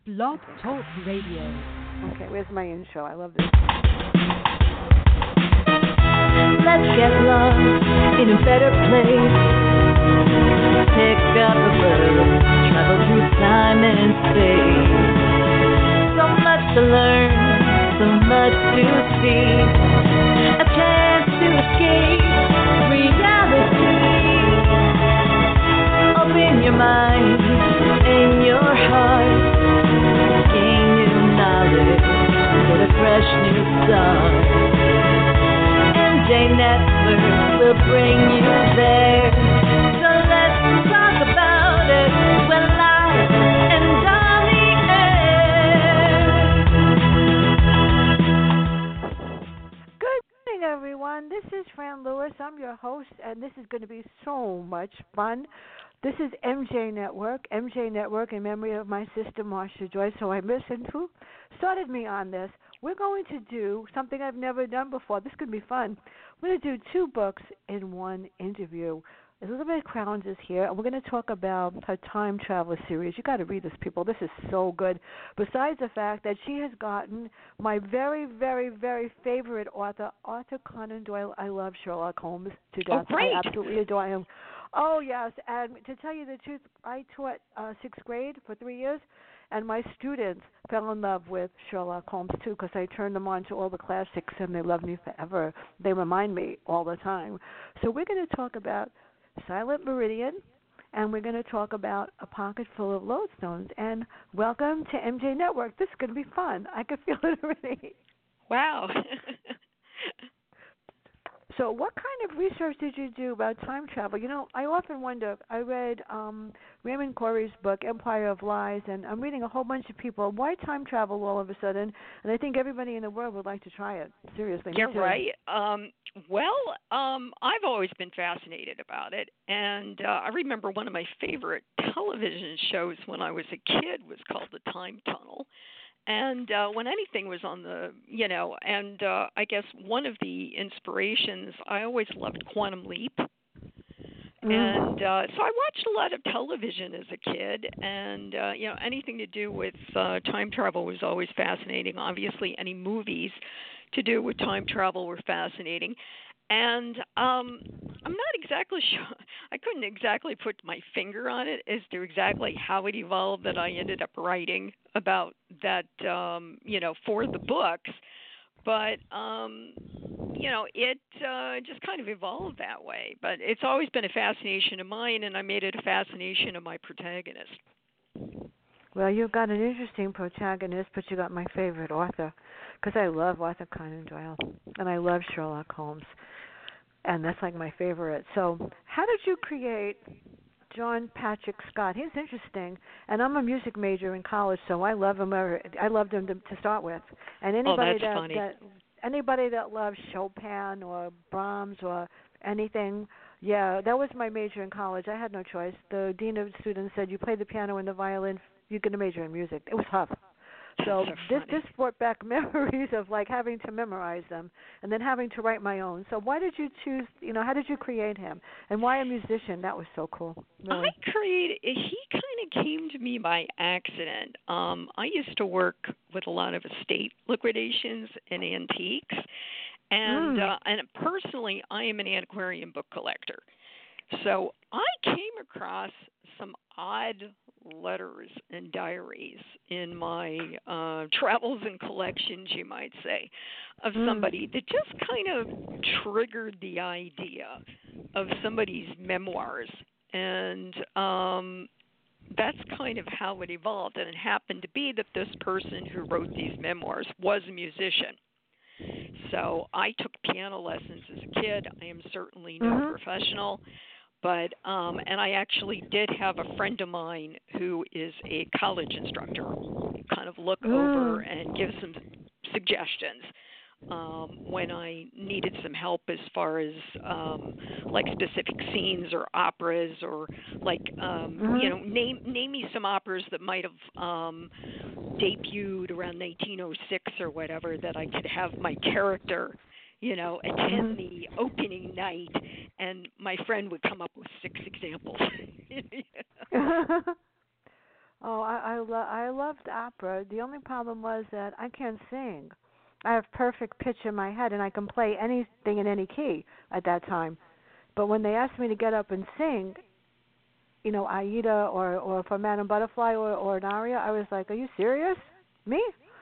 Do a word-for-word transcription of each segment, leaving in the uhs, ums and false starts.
Blog Talk Radio. Okay, where's my intro? I love this. Let's get lost in a better place. Pick up a book, travel through time and space. So much to learn, so much to see. A chance to escape reality. Open your mind and your heart. Gain new knowledge, get a fresh new start. M J Network will bring you there. So let's talk about it. We're live and on the air. Good morning, everyone. This is Fran Lewis. I'm your host, and this is going to be so much fun. This is M J Network, M J Network in memory of my sister, Marcia Joyce, who I listened to, started me on this. We're going to do something I've never done before. This could be fun. We're going to do two books in one interview. Elizabeth Crowns is here, and we're going to talk about her Time Traveler series. You got to read this, people. This is so good. Besides the fact that she has gotten my very, very, very favorite author, Arthur Conan Doyle. I love Sherlock Holmes to death. Oh, great. I absolutely adore him. Oh, yes, and to tell you the truth, I taught uh, sixth grade for three years, and my students fell in love with Sherlock Holmes, too, because I turned them on to all the classics, and they love me forever. They remind me all the time. So we're going to talk about Silent Meridian, and we're going to talk about A Pocket Full of Lodestones. And welcome to M J Network. This is going to be fun. I can feel it already. Wow. So what kind of research did you do about time travel? You know, I often wonder, I read um, Raymond Corey's book, Empire of Lies, and I'm reading a whole bunch of people. Why time travel all of a sudden? And I think everybody in the world would like to try it. Seriously. You're right. Um, well, um, I've always been fascinated about it. And uh, I remember one of my favorite television shows when I was a kid was called The Time Tunnel. And uh, when anything was on the, you know, and uh, I guess one of the inspirations, I always loved Quantum Leap. Mm. And uh, so I watched a lot of television as a kid, and, uh, you know, anything to do with uh, time travel was always fascinating. Obviously, any movies to do with time travel were fascinating. And um, I'm not exactly sure, I couldn't exactly put my finger on it as to exactly how it evolved that I ended up writing about that, um, you know, for the books. But, um, you know, it uh, just kind of evolved that way. But it's always been a fascination of mine, and I made it a fascination of my protagonist. Well, you've got an interesting protagonist, but you got my favorite author, because I love Arthur Conan Doyle, and I love Sherlock Holmes, and that's like my favorite. So how did you create John Patrick Scott? He's interesting, and I'm a music major in college, so I love him. I loved him to, to start with, and anybody oh, that's that, funny. that anybody that loves Chopin or Brahms or anything. Yeah, that was my major in college. I had no choice. The dean of students said, you play the piano and the violin, you get a major in music. It was tough. So, so this this brought back memories of like having to memorize them and then having to write my own. So why did you choose, you know, how did you create him? And why a musician? That was so cool. Really. I created, he kind of came to me by accident. Um, I used to work with a lot of estate liquidations and antiques. And, mm. uh, and personally, I am an antiquarian book collector. So I came across some odd letters and diaries in my uh, travels and collections, you might say, of somebody mm. that just kind of triggered the idea of somebody's memoirs. And um, that's kind of how it evolved. And it happened to be that this person who wrote these memoirs was a musician. So I took piano lessons as a kid. I am certainly no mm-hmm. professional. But, um, and I actually did have a friend of mine who is a college instructor kind of look mm. over and give some suggestions um, when I needed some help as far as um, like specific scenes or operas or like, um, mm-hmm. you know, name, name me some operas that might have um, debuted around nineteen oh six or whatever that I could have my character you know, attend the opening night, and my friend would come up with six examples. Oh, I I, lo- I loved opera. The only problem was that I can't sing. I have perfect pitch in my head, and I can play anything in any key at that time. But when they asked me to get up and sing, you know, Aida or or for Madame Butterfly or or an aria, I was like, "Are you serious? Me?"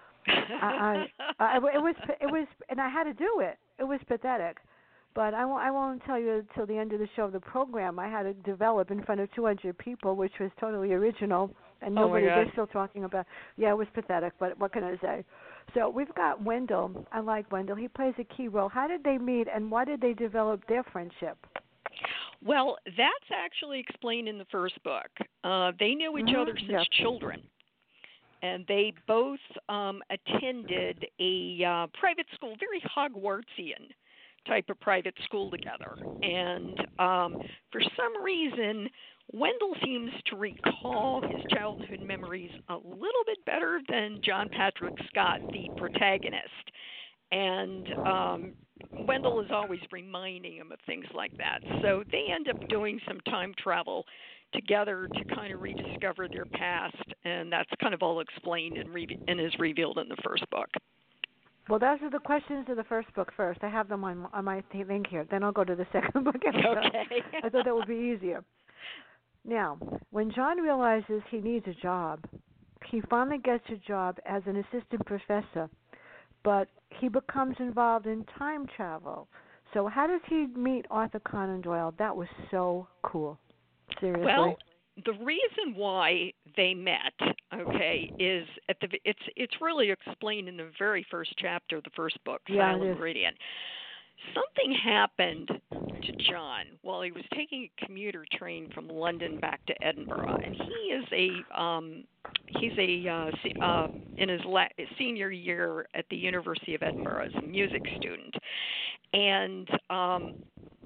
I, I, I it was it was, and I had to do it. It was pathetic. But I won't I won't tell you until the end of the show. The program I had to develop in front of two hundred people, which was totally original, and Oh my nobody. God. They're still talking about. Yeah, it was pathetic. But what can I say? So we've got Wendell. I like Wendell. He plays a key role. How did they meet, and why did they develop their friendship? Well, that's actually explained in the first book. Uh, they knew each Mhm, other since yep. children, and they both um, attended a uh, private school, very Hogwartsian type of private school together. And um, for some reason, Wendell seems to recall his childhood memories a little bit better than John Patrick Scott, the protagonist. And um, Wendell is always reminding him of things like that. So they end up doing some time travel together to kind of rediscover their past, and that's kind of all explained and, re- and is revealed in the first book. Well, those are the questions of the first book first. I have them on on my thing here. Then I'll go to the second book. Okay. I thought that would be easier. Now, when John realizes he needs a job, he finally gets a job as an assistant professor, but he becomes involved in time travel. So how does he meet Arthur Conan Doyle? That was so cool. Seriously. Well, the reason why they met, okay, is at the it's it's really explained in the very first chapter of the first book, Yeah, it Silent is. Meridian. Something happened to John while he was taking a commuter train from London back to Edinburgh, and he is a um, he's a uh, se- uh, in his la- senior year at the University of Edinburgh as a music student, and um,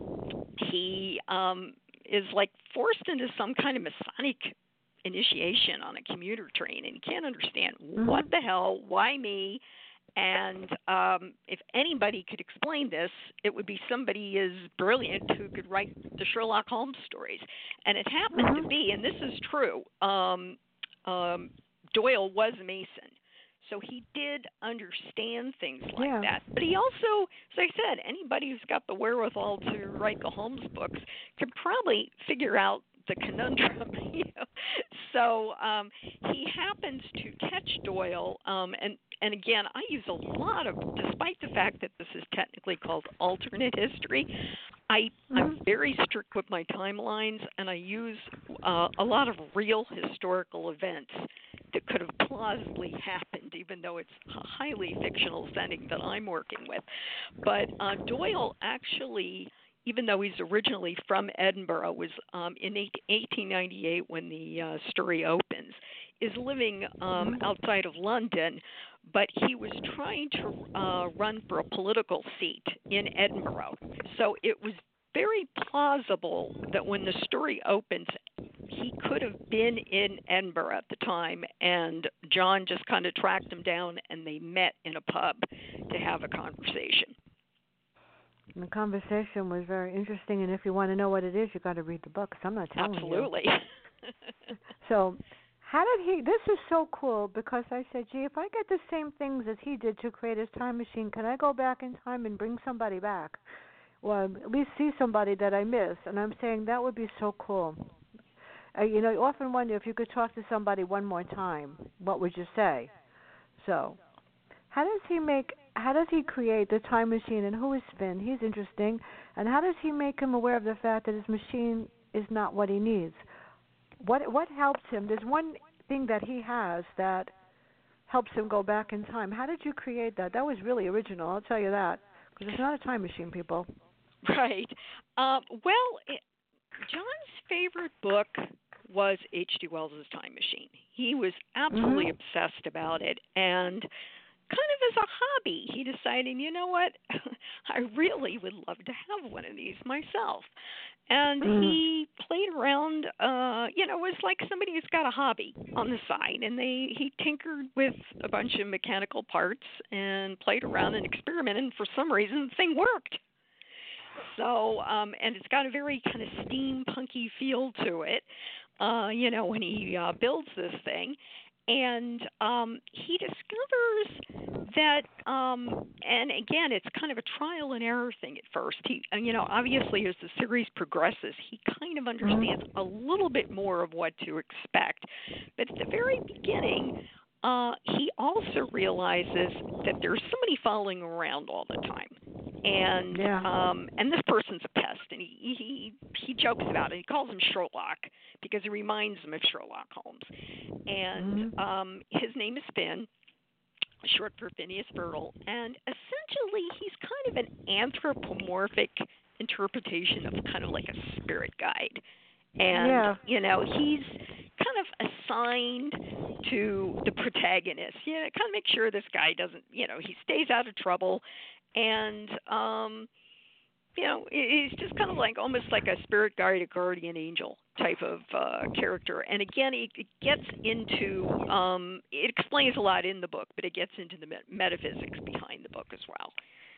he um, is like forced into some kind of Masonic initiation on a commuter train, and he can't understand Mm-hmm. what the hell, why me. And um, if anybody could explain this, it would be somebody as brilliant who could write the Sherlock Holmes stories. And it happened Mm-hmm. to be, and this is true, um, um, Doyle was a Mason. So he did understand things like Yeah. that. But he also, as I said, anybody who's got the wherewithal to write the Holmes books could probably figure out the conundrum. You know? So um, he happens to catch Doyle, um, and and again, I use a lot of, despite the fact that this is technically called alternate history, I I'm Mhm. very strict with my timelines, and I use uh, a lot of real historical events that could have plausibly happened, even though it's a highly fictional setting that I'm working with. But uh, Doyle actually, even though he's originally from Edinburgh, was um, in eighteen ninety-eight when the uh, story opens, is living um, Mhm. outside of London, but he was trying to uh, run for a political seat in Edinburgh. So it was very plausible that when the story opens, he could have been in Edinburgh at the time, and John just kind of tracked him down, and they met in a pub to have a conversation. And the conversation was very interesting, and if you want to know what it is, you got to read the book. 'Cause I'm not telling Absolutely. you. So, how did he? This is so cool because I said, gee, if I get the same things as he did to create his time machine, can I go back in time and bring somebody back, or at least see somebody that I miss? And I'm saying that would be so cool. Uh, you know, you often wonder if you could talk to somebody one more time, what would you say? So, how does he make? How does he create the time machine, and who is Spin? He's interesting. And how does he make him aware of the fact that his machine is not what he needs? What what helps him? There's one thing that he has that helps him go back in time. How did you create that? That was really original, I'll tell you that, because it's not a time machine, people. Right. Uh, well, it, John's favorite book was H G. Wells' Time Machine. He was absolutely Mhm. obsessed about it, and kind of as a hobby, he decided, you know what, I really would love to have one of these myself. And Mhm. he played around, uh, you know, it was like somebody who's got a hobby on the side, and they he tinkered with a bunch of mechanical parts and played around and experimented, and for some reason the thing worked. So, um, and it's got a very kind of steampunky feel to it. uh, you know, when he uh, builds this thing. And um, he discovers that, um, and again, it's kind of a trial and error thing at first. He, uh, you know, obviously as the series progresses, he kind of understands a little bit more of what to expect. But at the very beginning, uh, he also realizes that there's somebody following around all the time. And yeah. um, and this person's a pest, and he, he he jokes about it. He calls him Sherlock because he reminds him of Sherlock Holmes. And mm-hmm. um, his name is Finn, short for Phineas Fertile. And essentially, he's kind of an anthropomorphic interpretation of kind of like a spirit guide. And yeah. you know, he's kind of assigned to the protagonist. You know, kind of make sure this guy doesn't, you know, he stays out of trouble. And, um, you know, he's just kind of like almost like a spirit guide, a guardian angel type of uh, character. And again, it, it gets into, um, it explains a lot in the book, but it gets into the metaphysics behind the book as well.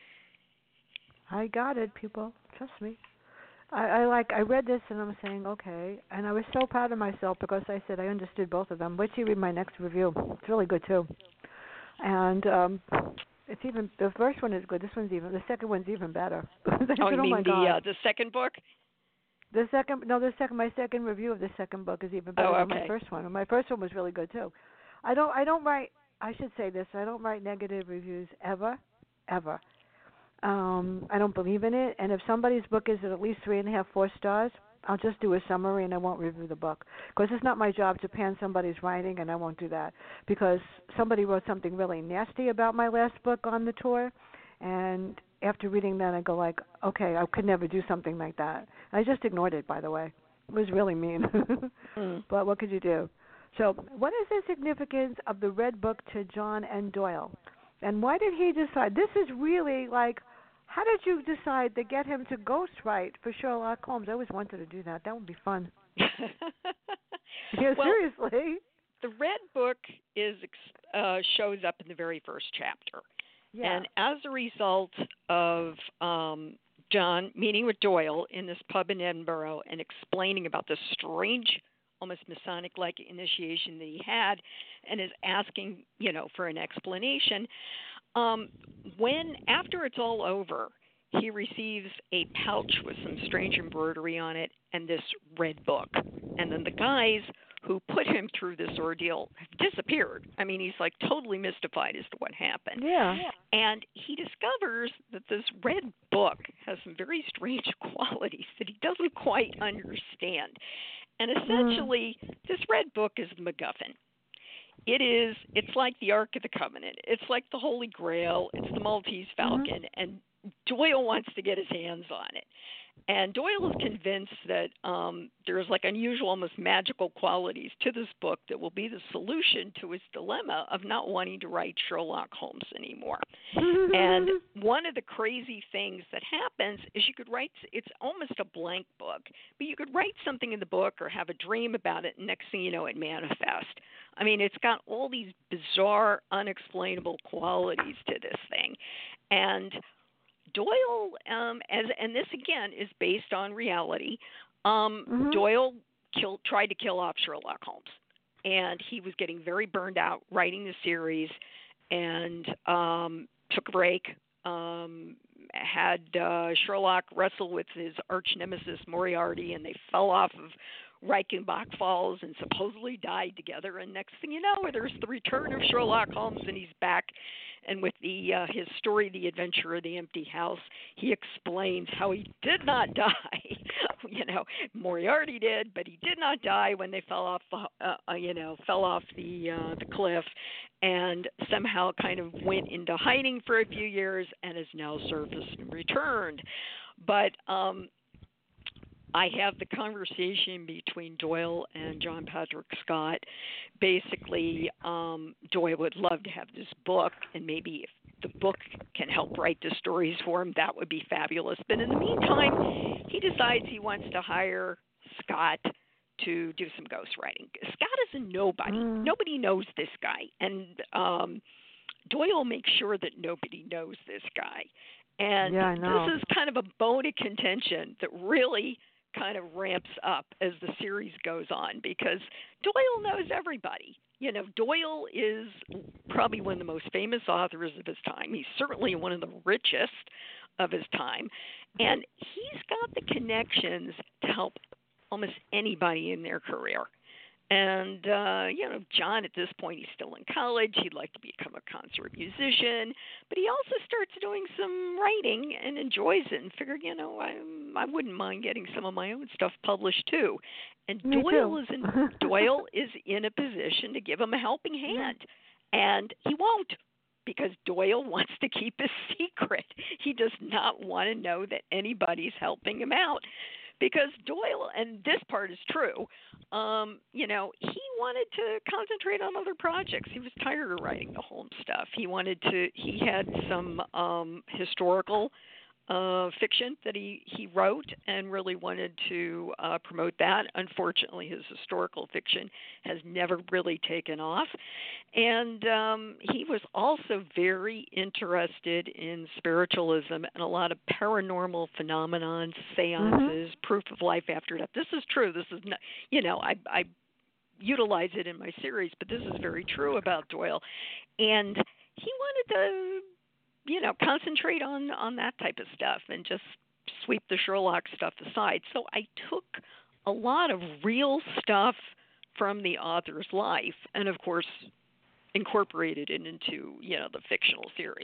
I got it, people. Trust me. I, I like, I read this and I'm saying, okay. And I was so proud of myself because I said I understood both of them. Wait till you read my next review. It's really good, too. And, um... It's even the first one is good. This one's even the second one's even better. oh, said, you oh mean my the God. uh, the second book? The second, no, the second. My second review of the second book is even better oh, okay. than my first one. And my first one was really good too. I don't, I don't write. I should say this. I don't write negative reviews ever, ever. Um, I don't believe in it. And if somebody's book is at least three and a half, four stars, I'll just do a summary and I won't review the book because it's not my job to pan somebody's writing, and I won't do that because somebody wrote something really nasty about my last book on the tour, and after reading that I go like, okay, I could never do something like that. I just ignored it, by the way. It was really mean. mm. But what could you do? So what is the significance of the Red Book to John N. Doyle? And why did he decide? This is really like, how did you decide to get him to ghostwrite for Sherlock Holmes? I always wanted to do that. That would be fun. Yeah, well, seriously. The Red Book is uh, shows up in the very first chapter. Yeah. And as a result of um, John meeting with Doyle in this pub in Edinburgh and explaining about the strange, almost Masonic-like initiation that he had, and is asking, you know, for an explanation, Um, when, after it's all over, he receives a pouch with some strange embroidery on it and this red book. And then the guys who put him through this ordeal have disappeared. I mean, he's like totally mystified as to what happened. Yeah. And he discovers that this red book has some very strange qualities that he doesn't quite understand. And essentially, mm. this red book is the MacGuffin. It is, it's like the Ark of the Covenant. It's like the Holy Grail. It's the Maltese Falcon. Mm-hmm. And Doyle wants to get his hands on it. And Doyle is convinced that um, there's like unusual, almost magical qualities to this book that will be the solution to his dilemma of not wanting to write Sherlock Holmes anymore. And one of the crazy things that happens is you could write, it's almost a blank book, but you could write something in the book or have a dream about it, and next thing you know, it manifests. I mean, it's got all these bizarre, unexplainable qualities to this thing. And Doyle, um, as and this again is based on reality. Um, mm-hmm. Doyle killed, tried to kill off Sherlock Holmes, and he was getting very burned out writing the series, and um, took a break. Um, had uh, Sherlock wrestle with his arch nemesis Moriarty, and they fell off of Reichenbach Falls and supposedly died together. And next thing you know, there's the return of Sherlock Holmes, and he's back. And with the uh, his story, The Adventure of the Empty House, he explains how he did not die. you know, Moriarty did, but he did not die when they fell off, uh, uh, you know, fell off the uh, the cliff, and somehow kind of went into hiding for a few years and has now surfaced and returned. But um, I have the conversation between Doyle and John Patrick Scott. Basically, um, Doyle would love to have this book, and maybe if the book can help write the stories for him, that would be fabulous. But in the meantime, he decides he wants to hire Scott to do some ghostwriting. Scott is a nobody. Mm. Nobody knows this guy. And um, Doyle makes sure that nobody knows this guy. And yeah, I know. This is kind of a bone of contention that really kind of ramps up as the series goes on because Doyle knows everybody. You know, Doyle is probably one of the most famous authors of his time. He's certainly one of the richest of his time. And he's got the connections to help almost anybody in their career. And, uh, you know, John, at this point, he's still in college. He'd like to become a concert musician. But he also starts doing some writing and enjoys it and figured, you know, I, I wouldn't mind getting some of my own stuff published, too. And Me Doyle too. is in Doyle is in a position to give him a helping hand. And he won't, because Doyle wants to keep his secret. He does not want to know that anybody's helping him out. Because Doyle, and this part is true, um, you know, he wanted to concentrate on other projects. He was tired of writing the Holmes stuff. He wanted to, he had some um, historical uh, fiction that he, he wrote and really wanted to uh, promote that. Unfortunately, his historical fiction has never really taken off. And um, he was also very interested in spiritualism and a lot of paranormal phenomenon, seances, Mm-hmm. proof of life after death. This is true. This is not, you know, I, I utilize it in my series, but this is very true about Doyle. And he wanted to, you know, concentrate on, on that type of stuff and just sweep the Sherlock stuff aside. So I took a lot of real stuff from the author's life and, of course, incorporated it into, you know, the fictional series.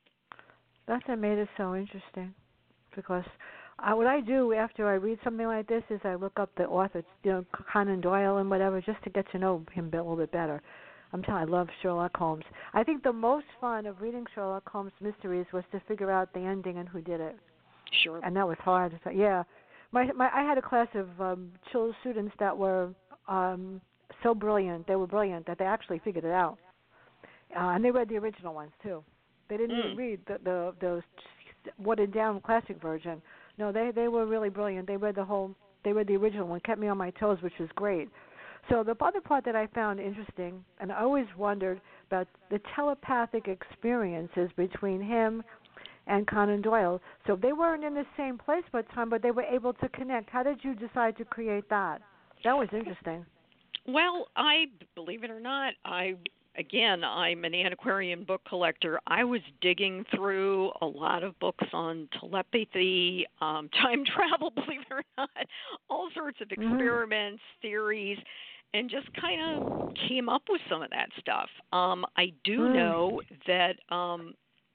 That's what made it so interesting, because I, what I do after I read something like this is I look up the author, you know, Conan Doyle and whatever, just to get to know him a little bit better. I'm telling you, I love Sherlock Holmes. I think the most fun of reading Sherlock Holmes mysteries was to figure out the ending and who did it. Sure. And that was hard. So, yeah, my my I had a class of um, children students that were um, so brilliant. They were brilliant that they actually figured it out, uh, and they read the original ones too. They didn't Mm. even read the the the watered down classic version. No, they they were really brilliant. They read the whole. They read the original one. Kept me on my toes, which was great. So the other part that I found interesting, and I always wondered about the telepathic experiences between him and Conan Doyle. So they weren't in the same place by the time, but they were able to connect. How did you decide to create that? That was interesting. Well, I, believe it or not, I, again, I'm an antiquarian book collector. I was digging through a lot of books on telepathy, um, time travel, believe it or not, all sorts of experiments, mm-hmm. theories, and just kind of came up with some of that stuff. Um, I do mm. know that um,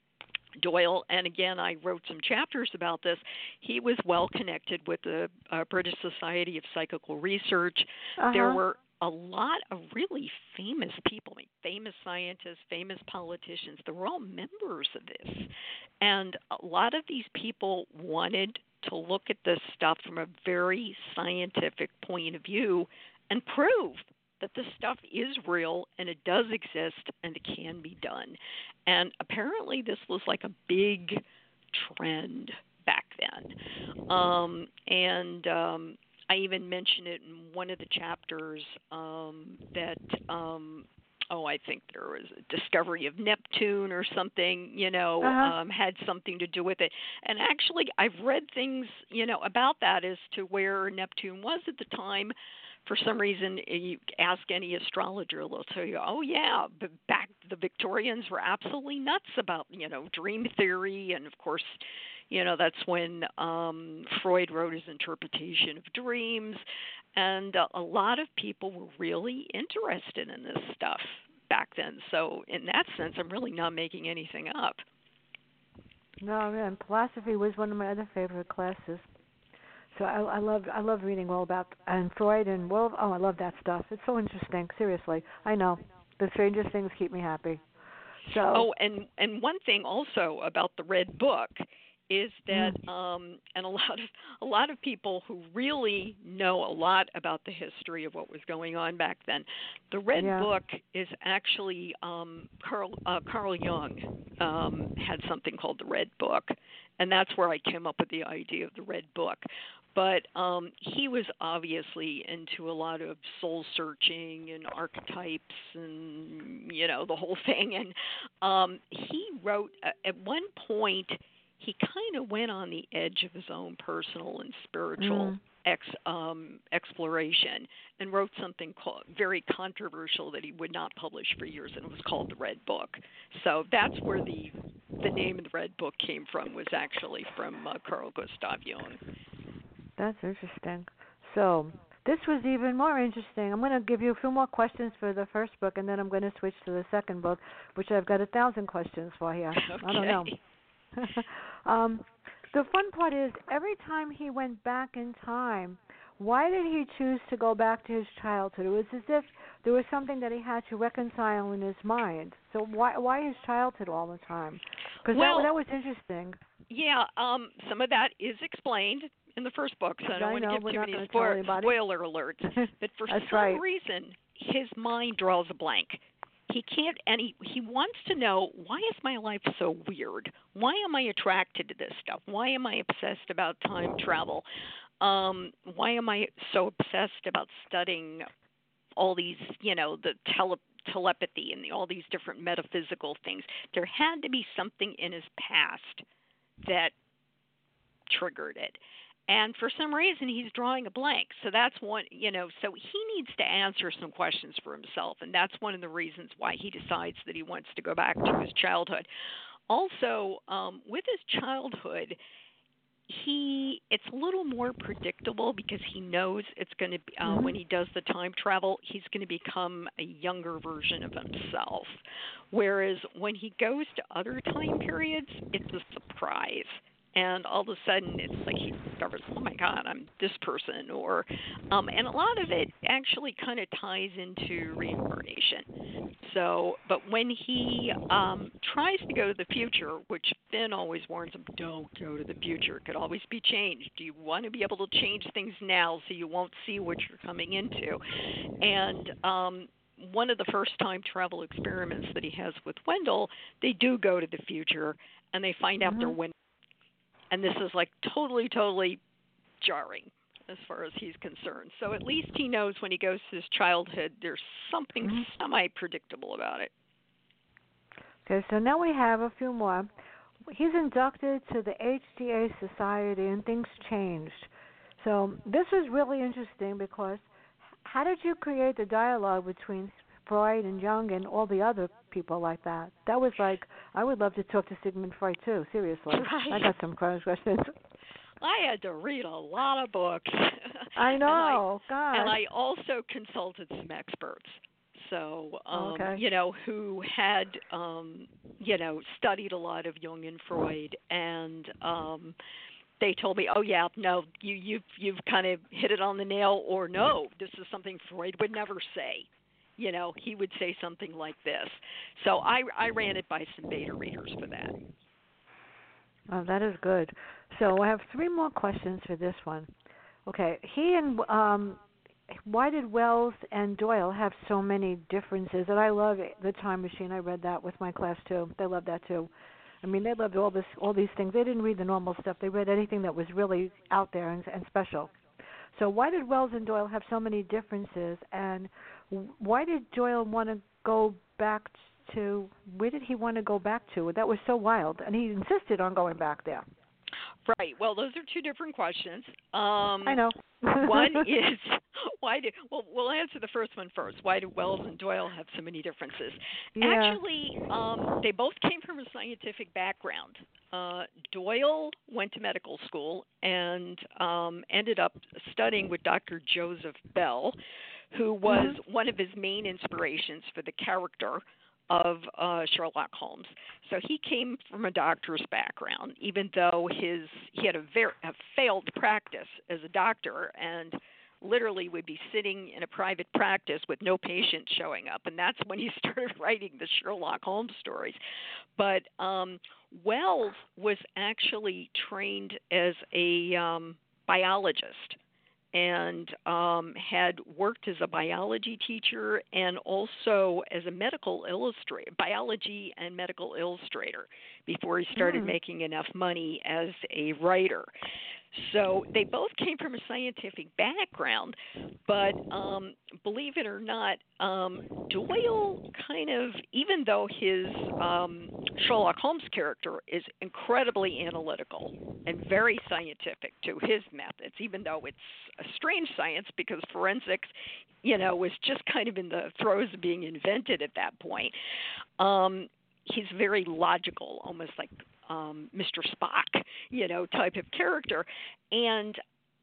Doyle, and again, I wrote some chapters about this, he was well connected with the uh, British Society of Psychical Research. Uh-huh. There were a lot of really famous people, I mean, famous scientists, famous politicians. They were all members of this. And a lot of these people wanted to look at this stuff from a very scientific point of view and prove that this stuff is real and it does exist and it can be done. And apparently this was like a big trend back then. Um, and um, I even mentioned it in one of the chapters um, that, um, oh, I think there was a discovery of Neptune or something, you know, uh-huh. um, had something to do with it. And actually I've read things, you know, about that as to where Neptune was at the time. For some reason, you ask any astrologer, they'll tell you, oh, yeah, but back the Victorians were absolutely nuts about, you know, dream theory. And, of course, you know, that's when um, Freud wrote his interpretation of dreams. And uh, a lot of people were really interested in this stuff back then. So in that sense, I'm really not making anything up. No, man, philosophy was one of my other favorite classes. So I, I love I love reading all about and Freud and well oh I love that stuff. It's so interesting. Seriously, I know the strangest things keep me happy. So oh, and and one thing also about the Red Book is that mm. um, and a lot of a lot of people who really know a lot about the history of what was going on back then. The Red yeah. Book is actually um, Carl uh, Carl Jung um, had something called the Red Book, and that's where I came up with the idea of the Red Book. But um, he was obviously into a lot of soul searching and archetypes and, you know, the whole thing. And um, he wrote, uh, at one point, he kind of went on the edge of his own personal and spiritual mm. ex, um, exploration and wrote something called, very controversial that he would not publish for years, and it was called The Red Book. So that's where the the name of the Red Book came from, was actually from uh, Carl Gustav Jung. That's interesting. So this was even more interesting. I'm going to give you a few more questions for the first book, and then I'm going to switch to the second book, which I've got a thousand questions for here. Okay. I don't know. um, the fun part is every time he went back in time, why did he choose to go back to his childhood? It was as if there was something that he had to reconcile in his mind. So why why his childhood all the time? Because well, that, that was interesting. Yeah, um, some of that is explained in the first book, so I don't I want know, to give we're too not many gonna spoil- tell anybody. spoiler alerts. But for That's some right. reason, his mind draws a blank. He can't, and he, he wants to know, why is my life so weird? Why am I attracted to this stuff? Why am I obsessed about time travel? Um, why am I so obsessed about studying all these, you know, the tele, telepathy and the, all these different metaphysical things? There had to be something in his past that triggered it. And for some reason, he's drawing a blank. So that's one, you know, so he needs to answer some questions for himself. And that's one of the reasons why he decides that he wants to go back to his childhood. Also, um, with his childhood, he it's a little more predictable because he knows it's going to be, uh, Mm-hmm. when he does the time travel, he's going to become a younger version of himself. Whereas when he goes to other time periods, it's a surprise. And all of a sudden, it's like he discovers, oh my God, I'm this person, or, um, and a lot of it actually kind of ties into reincarnation. So, but when he um, tries to go to the future, which Finn always warns him, don't go to the future. It could always be changed. You want to be able to change things now so you won't see what you're coming into. And um, one of the first time travel experiments that he has with Wendell, they do go to the future, and they find out Mm-hmm. they're winning. And this is like totally, totally jarring as far as he's concerned. So at least he knows when he goes to his childhood, there's something Mm-hmm. semi-predictable about it. Okay, so now we have a few more. He's inducted to the H D A Society, and things changed. So this was really interesting because how did you create the dialogue between Freud and Jung and all the other people like that? That was like, I would love to talk to Sigmund Freud too, seriously. Right. I got some questions. I had to read a lot of books. I know, and I, God. and I also consulted some experts. So, um, okay. you know, who had, um, you know, studied a lot of Jung and Freud, and um, they told me, oh yeah, no, you, you've, you've kind of hit it on the nail, or no, this is something Freud would never say. You know, he would say something like this. So I, I ran it by some beta readers for that. Oh, that is good. So I have three more questions for this one. Okay, he and um, why did Wells and Doyle have so many differences? And I love it, The Time Machine. I read that with my class too. They loved that too. I mean, they loved all this, all these things. They didn't read the normal stuff. They read anything that was really out there and, and special. So why did Wells and Doyle have so many differences, and why did Doyle want to go back to, where did he want to go back to? That was so wild, and he insisted on going back there. Right. Well, those are two different questions. Um, I know. One is, why do, well, we'll answer the first one first. Why do Wells and Doyle have so many differences? Yeah. Actually, um, they both came from a scientific background. Uh, Doyle went to medical school and um, ended up studying with Doctor Joseph Bell, who was Mm-hmm. one of his main inspirations for the character of uh, Sherlock Holmes. So he came from a doctor's background, even though his he had a very a failed practice as a doctor, and literally would be sitting in a private practice with no patient showing up, and that's when he started writing the Sherlock Holmes stories. But um, Wells was actually trained as a um, biologist, and um, had worked as a biology teacher and also as a medical illustrator, biology and medical illustrator, before he started Mm. making enough money as a writer. So they both came from a scientific background, but um, believe it or not, um, Doyle kind of, even though his um, Sherlock Holmes' character is incredibly analytical and very scientific to his methods, even though it's a strange science because forensics, you know, was just kind of in the throes of being invented at that point. Um, he's very logical, almost like um, Mister Spock, you know, type of character. And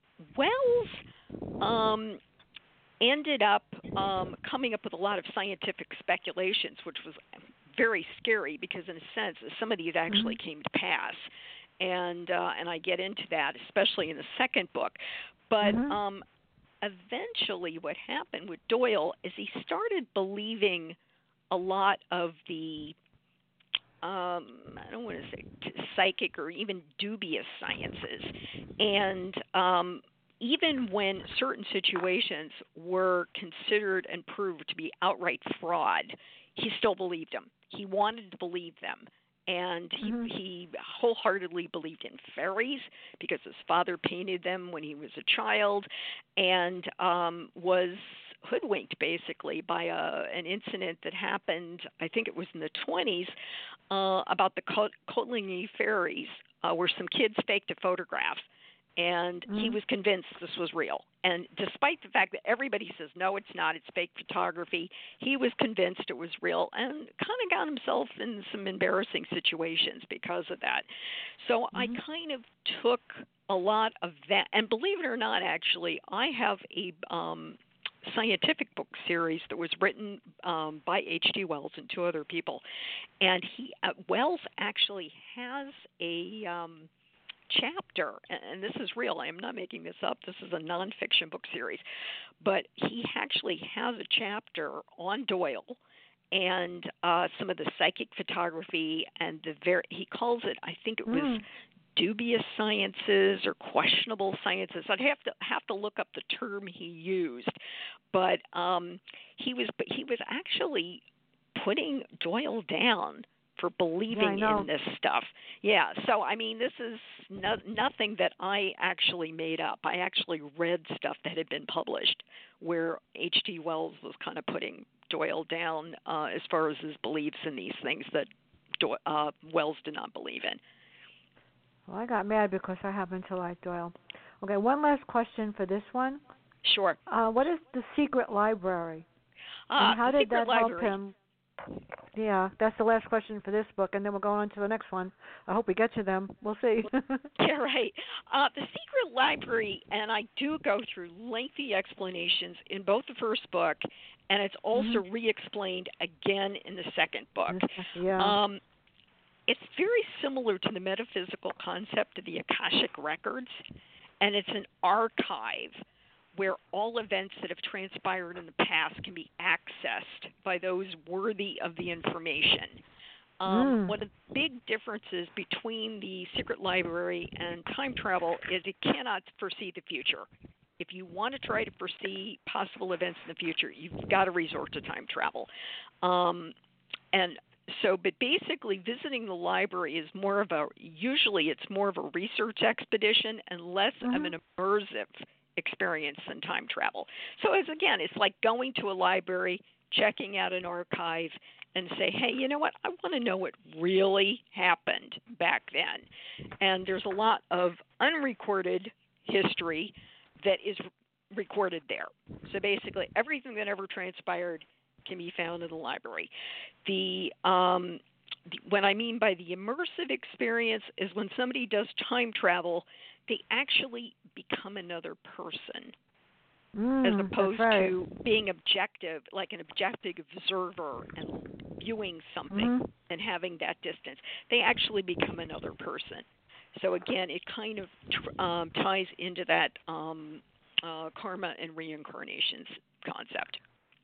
Wells um, ended up um, coming up with a lot of scientific speculations, which was very scary because, in a sense, some of these actually mm-hmm. came to pass. And uh, and I get into that, especially in the second book. But mm-hmm. um, eventually what happened with Doyle is he started believing a lot of the Um, I don't want to say psychic or even dubious sciences. And um, even when certain situations were considered and proved to be outright fraud, he still believed them. He wanted to believe them. And he, mm-hmm. he wholeheartedly believed in fairies because his father painted them when he was a child, and um, was hoodwinked basically by a, an incident that happened, I think it was in the twenties, uh, about the Coatlingy fairies, uh, where some kids faked a photograph. And mm-hmm. he was convinced this was real. And despite the fact that everybody says, no, it's not, it's fake photography, he was convinced it was real and kind of got himself in some embarrassing situations because of that. So mm-hmm. I kind of took a lot of that. And believe it or not, actually, I have a um, scientific book series that was written um, by H G Wells and two other people. And he uh, Wells actually has a... Um, chapter, and this is real, I am not making this up, this is a nonfiction book series, but he actually has a chapter on Doyle and uh, some of the psychic photography and the very, he calls it, I think it was mm. dubious sciences or questionable sciences. I'd have to have to look up the term he used, but um, he was he was actually putting Doyle down for believing yeah, in this stuff. Yeah, so I mean, this is no, nothing that I actually made up. I actually read stuff that had been published where H G Wells was kind of putting Doyle down uh, as far as his beliefs in these things that Do- uh, Wells did not believe in. Well, I got mad because I happen to like Doyle. Okay, one last question for this one. Sure. Uh, what is the secret library? Uh, and how did that library. help him? Yeah, that's the last question for this book, and then we'll go on to the next one. I hope we get to them. We'll see. Yeah, right. Uh, the Secret Library, and I do go through lengthy explanations in both the first book, and it's also mm-hmm. re-explained again in the second book. Yeah. Um, it's very similar to the metaphysical concept of the Akashic Records, and it's an archive where all events that have transpired in the past can be accessed by those worthy of the information. Um, mm. One of the big differences between the Secret Library and time travel is it cannot foresee the future. If you want to try to foresee possible events in the future, you've got to resort to time travel. Um, and so, but basically visiting the library is more of a, usually it's more of a research expedition and less mm-hmm. of an immersive experience than time travel. So as again, it's like going to a library, checking out an archive, and say, hey, you know what? I want to know what really happened back then. And there's a lot of unrecorded history that is recorded there. So basically, everything that ever transpired can be found in the library. The um, what I mean by the immersive experience is when somebody does time travel, they actually become another person, mm, as opposed right. to being objective, like an objective observer and viewing something mm-hmm. and having that distance. They actually become another person. So again, it kind of um, ties into that um, uh, karma and reincarnations concept.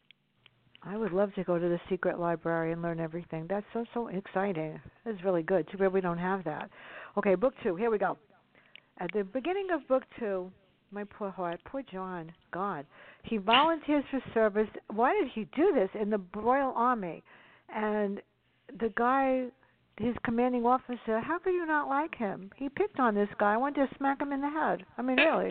I would love to go to the Secret Library and learn everything. That's so, so exciting. It's really good. Too bad we don't have that. Okay, book two. Here we go. At the beginning of book two, my poor heart, poor John, God, he volunteers for service. Why did he do this? In the Royal Army. And the guy, his commanding officer, how could you not like him? He picked on this guy. I wanted to smack him in the head. I mean, really.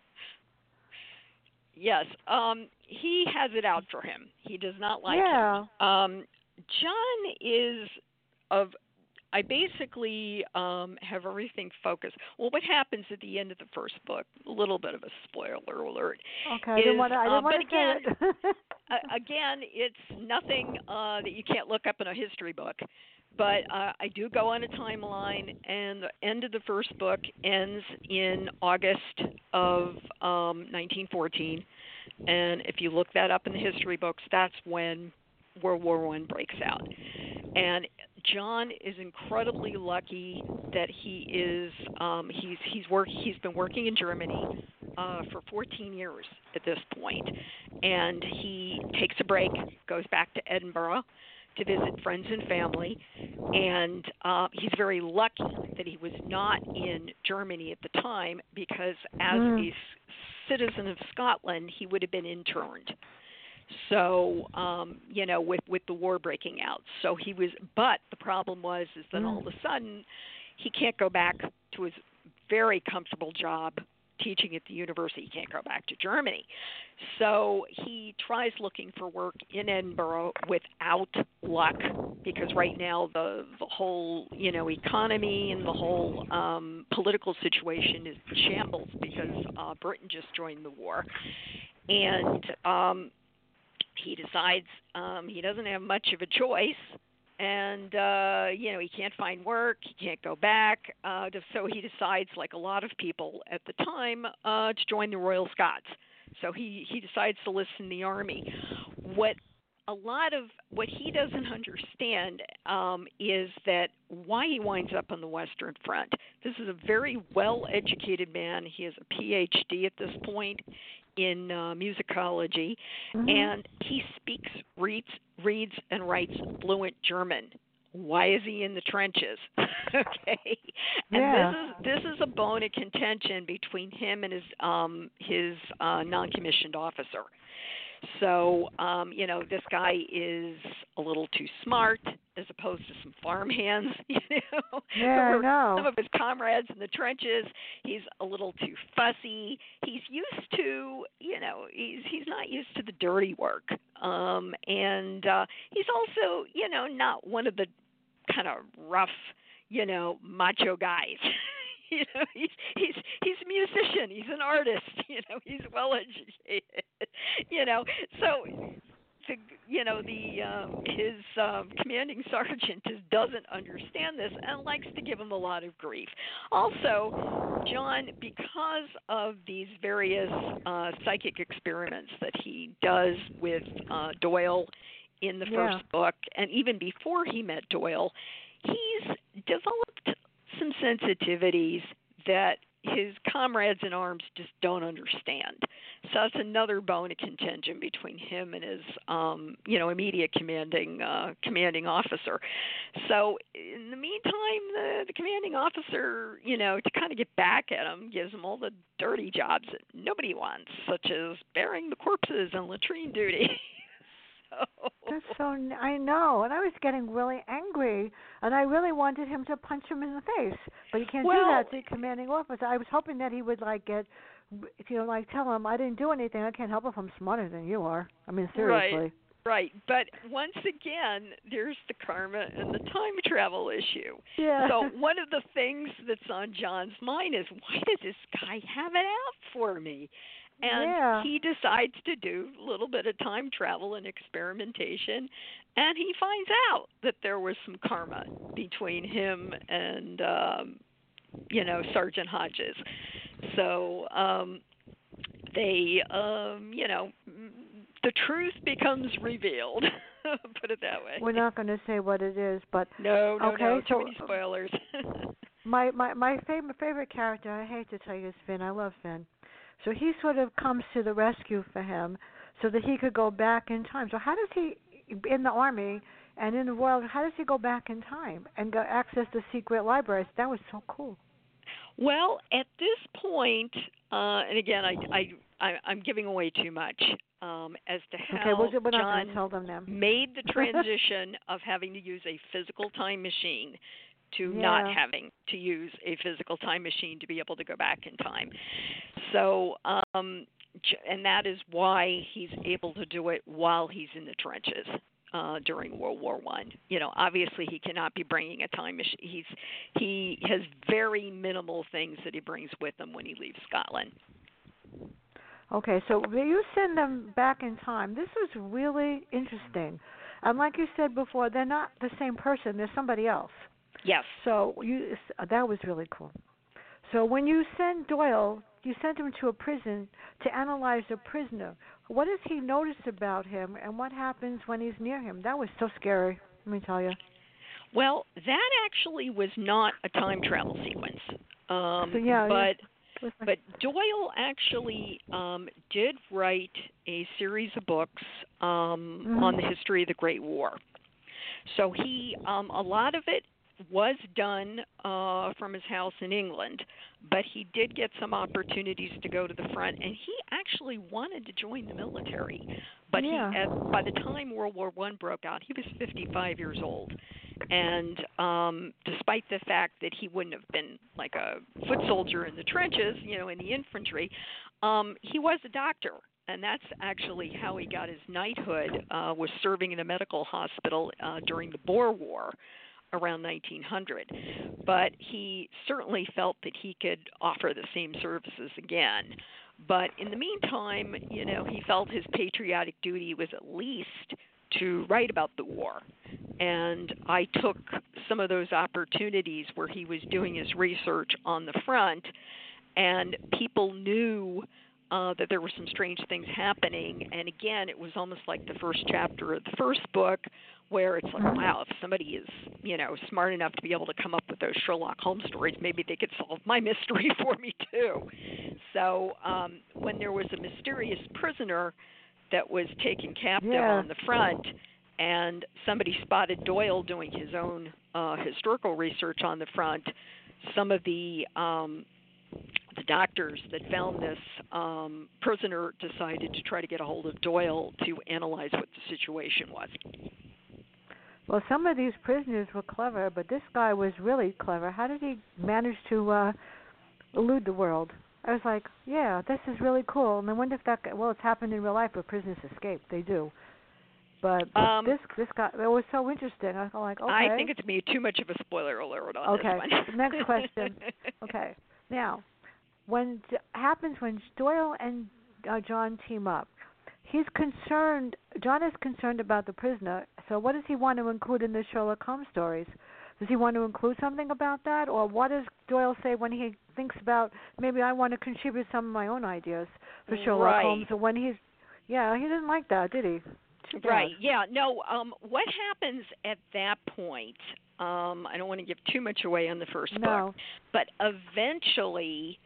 Yes, um, he has it out for him. He does not like yeah. him. Um, John is of I basically um, have everything focused. Well, what happens at the end of the first book? A little bit of a spoiler alert. Okay, I is, didn't want to. I didn't uh, want but to say again, it. uh, again, it's nothing uh, that you can't look up in a history book. But uh, I do go on a timeline, and the end of the first book ends in August of um, nineteen fourteen. And if you look that up in the history books, that's when World War One breaks out. And John is incredibly lucky that he is um, he's he's work he's been working in Germany uh, for fourteen years at this point, and he takes a break, goes back to Edinburgh to visit friends and family, and uh, he's very lucky that he was not in Germany at the time, because as Mm. a s- citizen of Scotland, he would have been interned. So, um, you know, with, with the war breaking out. So he was, but the problem was, is then Mm. all of a sudden, he can't go back to his very comfortable job teaching at the university. He can't go back to Germany. So he tries looking for work in Edinburgh without luck, because right now the, the whole, you know, economy and the whole um, political situation is in shambles, because uh, Britain just joined the war. And um, he decides um, he doesn't have much of a choice, and uh, you know, he can't find work, he can't go back, uh, to, so he decides, like a lot of people at the time, uh, to join the Royal Scots. So he he decides to list in the army. What a lot of what he doesn't understand um, is that why he winds up on the Western Front. This is a very well-educated man. He has a P H D at this point in uh, musicology, Mhm. and he speaks, reads, reads, and writes fluent German. Why is he in the trenches? Okay, and Yeah. this is this is a bone of contention between him and his um, his uh, non-commissioned officer. So, um, you know, this guy is a little too smart, as opposed to some farmhands, you know, Yeah, who I were know. some of his comrades in the trenches. He's a little too fussy. He's used to, you know, he's he's not used to the dirty work. Um, and uh, he's also, you know, not one of the kind of rough, you know, macho guys. You know, he's he's he's a musician. He's an artist. You know, he's well educated. You know, so the you know the um, his um, commanding sergeant just doesn't understand this and likes to give him a lot of grief. Also, John, because of these various uh, psychic experiments that he does with uh, Doyle in the Yeah. first book, and even before he met Doyle, he's developed some sensitivities that his comrades in arms just don't understand. So that's another bone of contention between him and his, um, you know, immediate commanding uh, commanding officer. So in the meantime, the, the commanding officer, you know, to kind of get back at him, gives him all the dirty jobs that nobody wants, such as burying the corpses and latrine duty. So, That's so. n- I know, and I was getting really angry, and I really wanted him to punch him in the face, but you can't do Well- that to the commanding officer. I was hoping that he would like get, you know, like tell him I didn't do anything. I can't help if I'm smarter than you are. I mean, seriously. Right, but once again, there's the karma and the time travel issue. Yeah. So one of the things that's on John's mind is, why did this guy have it out for me? And Yeah. he decides to do a little bit of time travel and experimentation, and he finds out that there was some karma between him and, um, you know, Sergeant Hodges. So um, they, um, you know, the truth becomes revealed. Put it that way. We're not going to say what it is, but No, no, okay, no. Too so- many spoilers. my my my favorite favorite character, I hate to tell you, is Finn. I love Finn. So he sort of comes to the rescue for him, so that he could go back in time. So how does he, in the army and in the world, how does he go back in time and go access the secret libraries? That was so cool. Well, at this point, uh, and again, I, I, I, I'm giving away too much um, as to how Okay, we'll, we're not going John to tell them now. made the transition of having to use a physical time machine to Yeah. not having to use a physical time machine to be able to go back in time. So, um, j- and that is why he's able to do it while he's in the trenches. uh, during World War One. You know, obviously he cannot be bringing a time machine. He's he has very minimal things that he brings with him when he leaves Scotland. Okay, so you send them back in time. This was really interesting. And like you said before, they're not the same person. They're somebody else. Yes. So you that was really cool. So when you send Doyle, you sent him to a prison to analyze a prisoner. What does he notice about him, and what happens when he's near him? That was so scary, let me tell you. Well, that actually was not a time travel sequence. Um, so, yeah, but yeah. but Doyle actually um, did write a series of books um, mm-hmm. on the history of the Great War. So he um, a lot of it was done uh, from his house in England, but he did get some opportunities to go to the front, and he actually wanted to join the military. But yeah. he, at, by the time World War One broke out, he was fifty-five years old, and um, despite the fact that he wouldn't have been like a foot soldier in the trenches, you know, in the infantry, um, he was a doctor. And that's actually how he got his knighthood, uh, was serving in a medical hospital uh, during the Boer War around nineteen hundred. But he certainly felt that he could offer the same services again. But in the meantime, you know, he felt his patriotic duty was at least to write about the war. And I took some of those opportunities where he was doing his research on the front, and people knew Uh, that there were some strange things happening. And again, it was almost like the first chapter of the first book, where it's like, wow, if somebody is, you know, smart enough to be able to come up with those Sherlock Holmes stories, maybe they could solve my mystery for me too. So um, when there was a mysterious prisoner that was taken captive yeah. on the front, and somebody spotted Doyle doing his own uh, historical research on the front, some of the um, the doctors that found this um, prisoner decided to try to get a hold of Doyle to analyze what the situation was. Well, some of these prisoners were clever, but this guy was really clever. How did he manage to uh, elude the world? I was like, yeah, this is really cool. And I wonder if that, well, it's happened in real life, but prisoners escape. They do. But um, this this guy, it was so interesting. I was like, okay. I think it's me too much of a spoiler alert on okay. this one. Next question. Okay. Now, when happens when Doyle and uh, John team up, he's concerned. John is concerned about the prisoner. So, what does he want to include in the Sherlock Holmes stories? Does he want to include something about that, or what does Doyle say when he thinks about maybe I want to contribute some of my own ideas for Sherlock right. Holmes? Or when he's, yeah, he didn't like that, did he? Right. Yeah. No. Um, what happens at that point? Um, I don't want to give too much away on the first no. book, but eventually,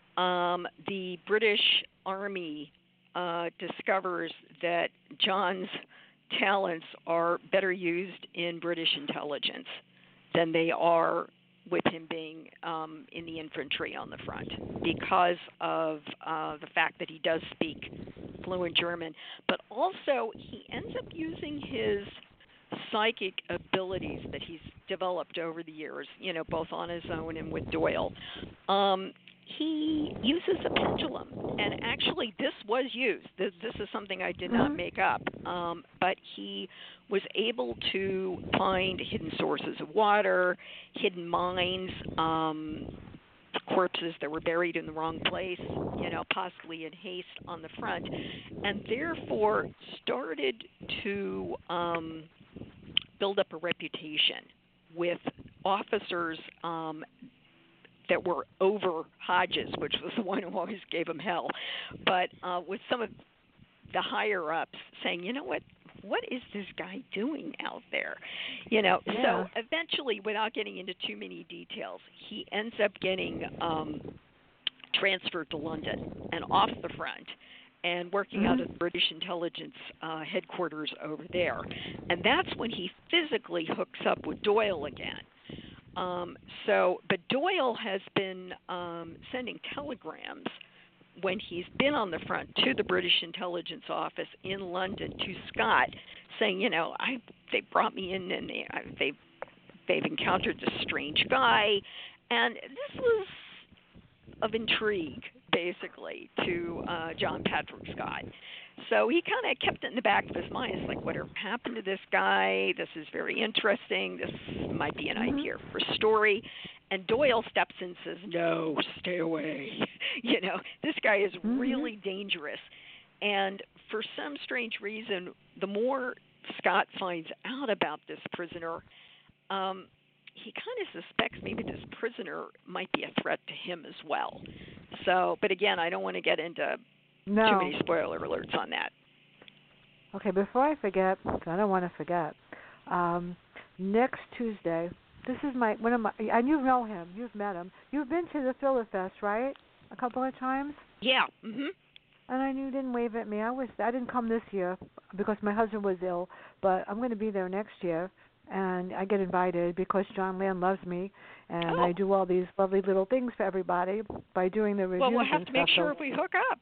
um, the British Army uh, discovers that John's talents are better used in British intelligence than they are with him being um, in the infantry on the front, because of uh, the fact that he does speak fluent German, but also he ends up using his psychic abilities that he's developed over the years, you know, both on his own and with Doyle. Um, he uses a pendulum, and actually this was used. This, this is something I did not make up, um, but he was able to find hidden sources of water, hidden mines, um, corpses that were buried in the wrong place, you know, possibly in haste on the front, and therefore started to um, build up a reputation with officers um, that were over Hodges, which was the one who always gave him hell, but uh, with some of the higher-ups saying, you know what, what is this guy doing out there? You know, yeah. so eventually, without getting into too many details, he ends up getting um, transferred to London and off the front and working mm-hmm. out of the British intelligence uh, headquarters over there. And that's when he physically hooks up with Doyle again. Um, so, but Doyle has been um, sending telegrams when he's been on the front to the British intelligence office in London to Scott, saying, you know, I they brought me in and they they they've encountered this strange guy, and this was of intrigue basically to uh, John Patrick Scott. So he kind of kept it in the back of his mind. It's like, whatever happened to this guy? This is very interesting. This might be an Mm-hmm. idea for a story. And Doyle steps in and says, no, stay away. You know, this guy is Mm-hmm. really dangerous. And for some strange reason, the more Scott finds out about this prisoner, um, he kind of suspects maybe this prisoner might be a threat to him as well. So, but again, I don't want to get into No. too many spoiler alerts on that. Okay, before I forget, 'cause I don't want to forget. Um, next Tuesday, this is my one of my, and you know him, you've met him. You've been to the Thriller Fest, right? A couple of times. Yeah. Mhm. And I knew you didn't wave at me. I was I didn't come this year because my husband was ill, but I'm going to be there next year, and I get invited because John Land loves me, and Oh. I do all these lovely little things for everybody by doing the reviews. Well, we'll have and to make stuff, sure so- if we hook up.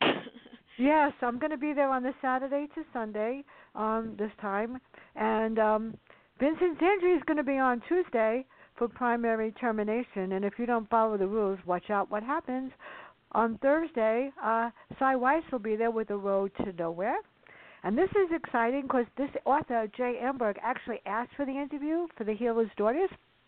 Yes, I'm going to be there on the Saturday to Sunday um, this time. And um, Vincent Zandri is going to be on Tuesday for primary termination. And if you don't follow the rules, watch out what happens. On Thursday, uh, Cy Weiss will be there with The Road to Nowhere. And this is exciting because this author, Jay Amberg, actually asked for the interview for The Healer's Daughters.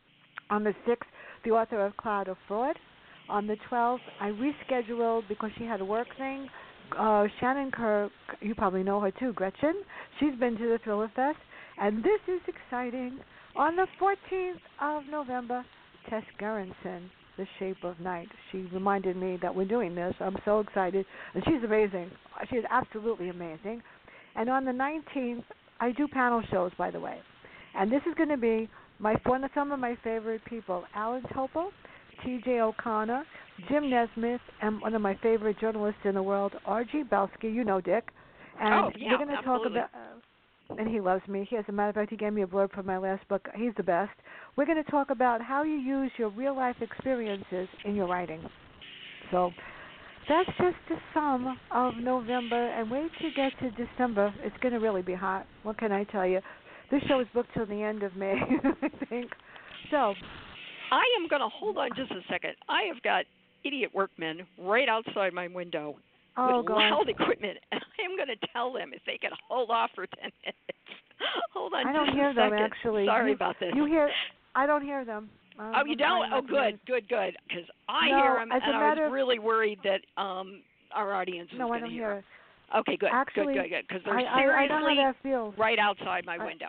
On the sixth, the author of Cloud of Fraud. On the twelfth, I rescheduled because she had a work thing. Uh, Shannon Kirk, you probably know her too, Gretchen. She's been to the Thriller Fest. And this is exciting. On the fourteenth of November, Tess Gerritsen, The Shape of Night. She reminded me that we're doing this. I'm so excited. And she's amazing. She is absolutely amazing. And on the nineteenth, I do panel shows, by the way. And this is going to be my one of some of my favorite people, Alan Topol, T J O'Connor, Jim Nesmith, and one of my favorite journalists in the world, R G Belsky. You know Dick. And Oh, yeah, we're going to talk absolutely. about, uh, and he loves me. He, as a matter of fact, he gave me a blurb for my last book. He's the best. We're going to talk about how you use your real-life experiences in your writing. So that's just the sum of November, and wait till you get to December. It's going to really be hot. What can I tell you? This show is booked till the end of May, I think. So I am going to hold on just a second. I have got idiot workmen right outside my window oh, with God. loud equipment, and I am going to tell them if they can hold off for ten minutes. Hold on I don't just hear a them, second. actually. Sorry you, about this. You hear? I don't hear them. Um, Oh, you I'm don't? trying Oh, not to hear good, good, good. Because I No, hear them, as a and I matter was of- really worried that um our audience was No, I going to don't hear hear it. them. Okay, good, Actually, good, good, good. Because they're I, I, I know how seriously that feels. right outside my I- window.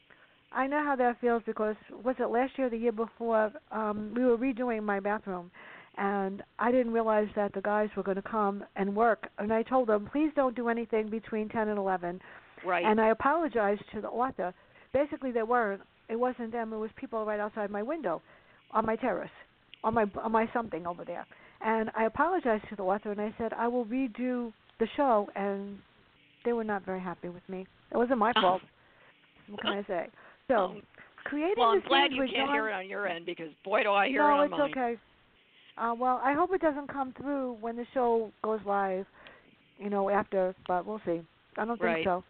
I know how that feels because was it last year or the year before? Um, we were redoing my bathroom, and I didn't realize that the guys were going to come and work. And I told them, please don't do anything between ten and eleven. Right. And I apologized to the author. Basically, they weren't. It wasn't them. It was people right outside my window, on my terrace, on my on my something over there. And I apologized to the author, and I said I will redo the show, and they were not very happy with me. It wasn't my fault. What can I say? So, Oh. creating Well, I'm the glad scenes you with can't John, hear it on your end because boy, do I hear no, it on it's mine. okay. Uh, well, I hope it doesn't come through when the show goes live, you know, after, but we'll see. I don't Right. think so.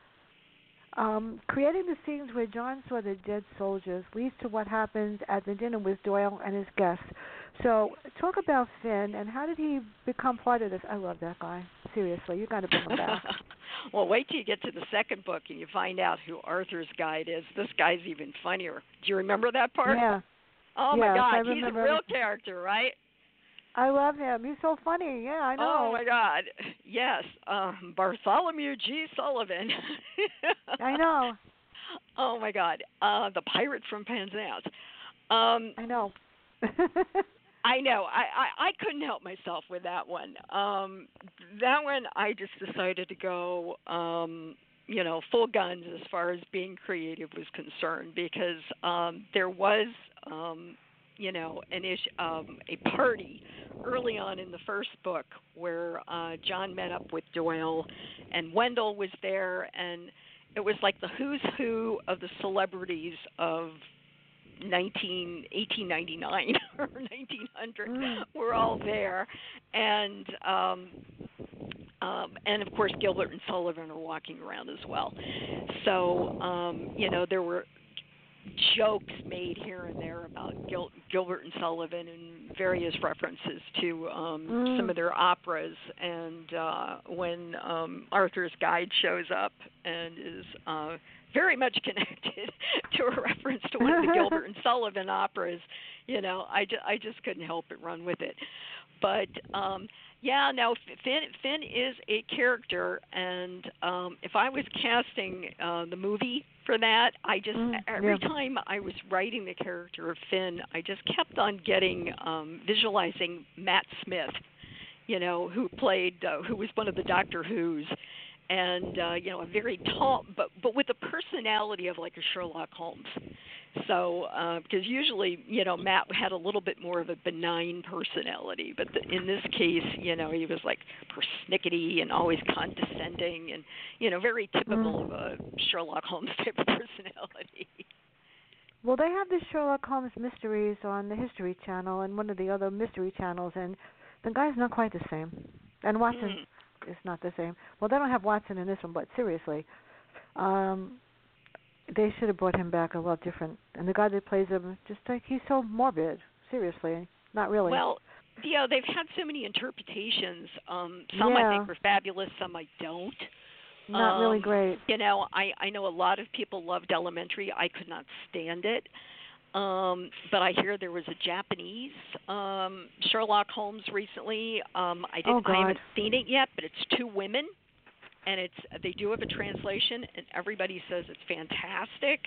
Um, creating the scenes where John saw the dead soldiers leads to what happens at the dinner with Doyle and his guests. So, talk about Finn and how did he become part of this? I love that guy. Seriously, you got to bring him back. Well, wait till you get to the second book and you find out who Arthur's guide is. This guy's even funnier. Do you remember that part? Yeah, Oh Yes, my I God, he's a remember real everything. character, right? I love him. He's so funny. Yeah, I know. Oh my God, yes, um, Bartholomew G. Sullivan. I know. Oh my God, uh, the pirate from Penzance. Um, I know. I know. I, I, I couldn't help myself with that one. Um, that one, I just decided to go, um, you know, full guns as far as being creative was concerned because um, there was, um, you know, an ish, um, a party early on in the first book where uh, John met up with Doyle and Wendell was there, and it was like the who's who of the celebrities of nineteen eighteen ninety-nine or nineteen hundred. Mm. We're all there, and um, um, and of course Gilbert and Sullivan are walking around as well. So um, you know there were jokes made here and there about Gil- Gilbert and Sullivan and various references to um, Mm. some of their operas. And uh, when um, Arthur's Guide shows up and is uh, very much connected to a reference to one of the Gilbert and Sullivan operas, you know, I, ju- I just couldn't help but run with it. But um, yeah, now Finn Finn is a character, and um, if I was casting uh, the movie for that, I just Mm, every yeah. time I was writing the character of Finn, I just kept on getting um, visualizing Matt Smith, you know, who played uh, who was one of the Doctor Who's, and uh, you know, a very tall, but but with the personality of like a Sherlock Holmes. So, uh, because usually, you know, Matt had a little bit more of a benign personality, but the, in this case, you know, he was like persnickety and always condescending, and you know, very typical Mm. of a Sherlock Holmes type of personality. Well, they have the Sherlock Holmes mysteries on the History Channel and one of the other mystery channels, and the guy's not quite the same. And Watson Mm. is not the same. Well, they don't have Watson in this one, but seriously, um, they should have brought him back a lot different. And the guy that plays him, just like he's so morbid. Seriously, not really. Well, you know, they've had so many interpretations. Um, some I Yeah. think were fabulous, some I don't. Not really Um, great. You know, I, I know a lot of people loved Elementary. I could not stand it. Um, but I hear there was a Japanese um, Sherlock Holmes recently. Um, I didn't. Oh, I haven't God. seen it yet, but it's two women, and it's they do have a translation, and everybody says it's fantastic.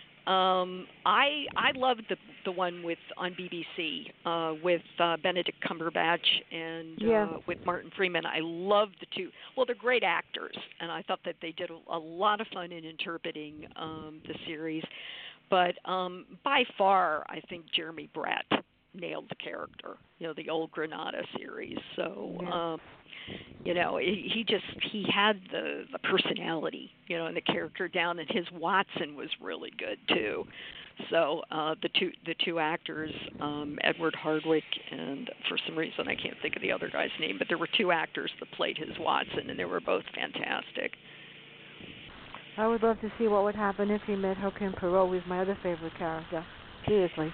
Um, I I loved the the one with on B B C uh, with uh, Benedict Cumberbatch and Yeah. uh, with Martin Freeman. I loved the two. Well, they're great actors, and I thought that they did a, a lot of fun in interpreting um, the series. But um, by far, I think Jeremy Brett nailed the character. You know, the old Granada series. So. Yeah. Um, You know, he he just he had the the personality, you know, and the character down, and his Watson was really good too. So uh, the two the two actors, um, Edward Hardwick, and for some reason I can't think of the other guy's name, but there were two actors that played his Watson, and they were both fantastic. I would love to see what would happen if he met Hercule Poirot, who's my other favorite character. Seriously,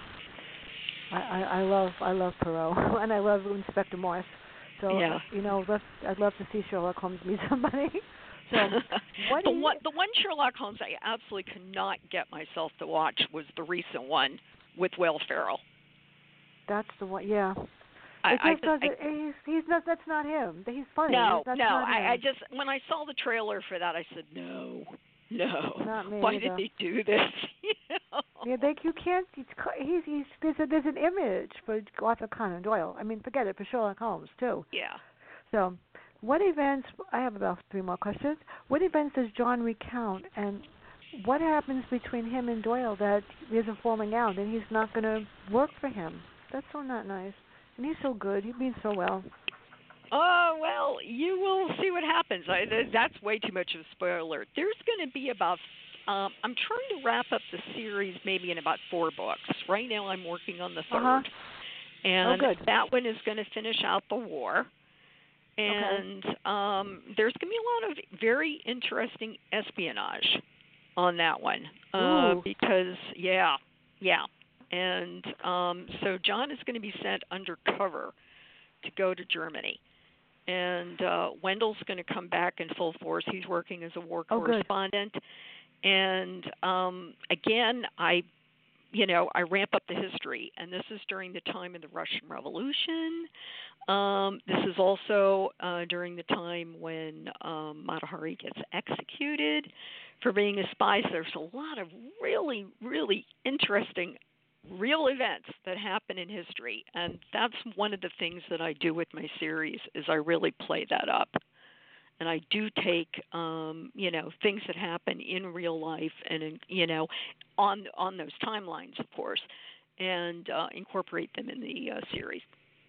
I, I, I love I love Poirot, and I love Inspector Morse. So Yeah. uh, you know, let's, I'd love to see Sherlock Holmes meet somebody. So what the do you, one the one Sherlock Holmes I absolutely could not get myself to watch was the recent one with Will Ferrell. That's the one. Yeah. I, It I just just, doesn't. He's he's not. That's not him. He's funny. No, that's no. Not I, I him. just when I saw the trailer for that, I said no, no. Not me Why either. did they do this? You know? Yeah, they you can't. It's, co- he's he's there's a, there's an image for Arthur Conan Doyle. I mean, forget it for Sherlock Holmes too. Yeah. So, what events? I have about three more questions. What events does John recount, and what happens between him and Doyle that there's a falling out and he's not going to work for him? That's so not nice. And he's so good. He means so well. Oh well, you will see what happens. I, th- that's way too much of a spoiler. There's going to be about. Um, I'm trying to wrap up the series maybe in about four books. Right now, I'm working on the third, Uh-huh. and Oh, good. that one is going to finish out the war. And um, there's going to be a lot of very interesting espionage on that one. Uh, Ooh. because, yeah, yeah. And um, so John is going to be sent undercover to go to Germany. And uh, Wendell's going to come back in full force. He's working as a war Oh, good. correspondent. And um, again, I you know, I ramp up the history, and this is during the time of the Russian Revolution. Um, this is also uh, during the time when um, Mata Hari gets executed for being a spy. So there's a lot of really, really interesting real events that happen in history, and that's one of the things that I do with my series is I really play that up. And I do take, um, you know, things that happen in real life and, in, you know, on on those timelines, of course, and uh, incorporate them in the uh, series.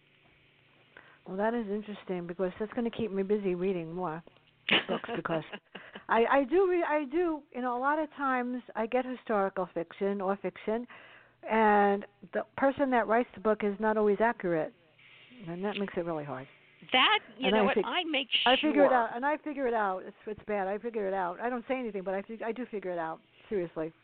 Well, that is interesting because that's going to keep me busy reading more books because I, I do re- I do you know a lot of times I get historical fiction or fiction, and the person that writes the book is not always accurate, and that makes it really hard. That, you And know I what, fig- I make sure. I figure it out, and I figure it out. It's it's bad. I figure it out. I don't say anything, but I fig- I do figure it out. Seriously.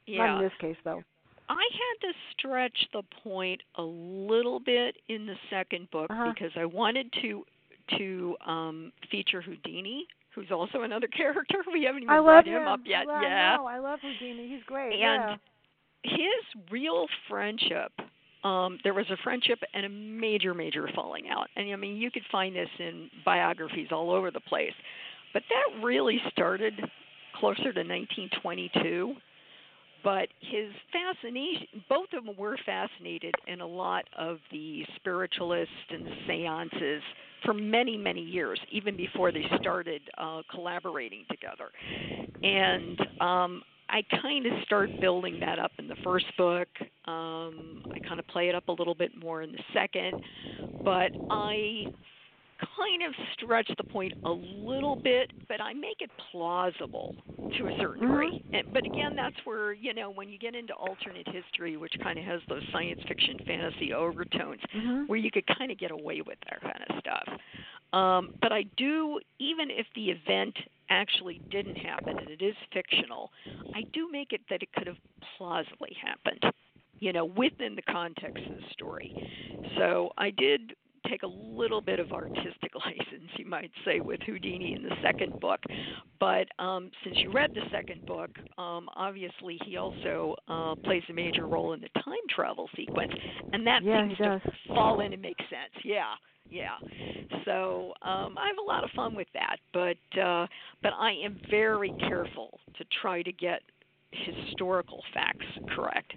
Yeah. Not in this case, though. I had to stretch the point a little bit in the second book Uh-huh. because I wanted to to um, feature Houdini, who's also another character. We haven't even I love brought him. him up yet. Well, yeah. No, I love Houdini. He's great. And yeah. his real friendship, um, there was a friendship and a major, major falling out. And I mean, you could find this in biographies all over the place. But that really started closer to nineteen twenty-two. But his fascination, both of them were fascinated in a lot of the spiritualists and the seances for many, many years, even before they started uh, collaborating together. And um, I kind of start building that up in the first book. Um, I kind of play it up a little bit more in the second. But I kind of stretch the point a little bit, but I make it plausible to a certain degree. Mm-hmm. And, but again, that's where, you know, when you get into alternate history, which kind of has those science fiction, fantasy overtones, Mm-hmm. where you could kind of get away with that kind of stuff. Um, but I do, even if the event actually didn't happen and it is fictional, I do make it that it could have plausibly happened, you know, within the context of the story. So I did take a little bit of artistic license, you might say, with Houdini in the second book. But um, since you read the second book, um, obviously he also uh, plays a major role in the time travel sequence, and that Yeah, seems he does. to fall in and make sense. Yeah, yeah. So um, I have a lot of fun with that, but uh, but I am very careful to try to get historical facts correct.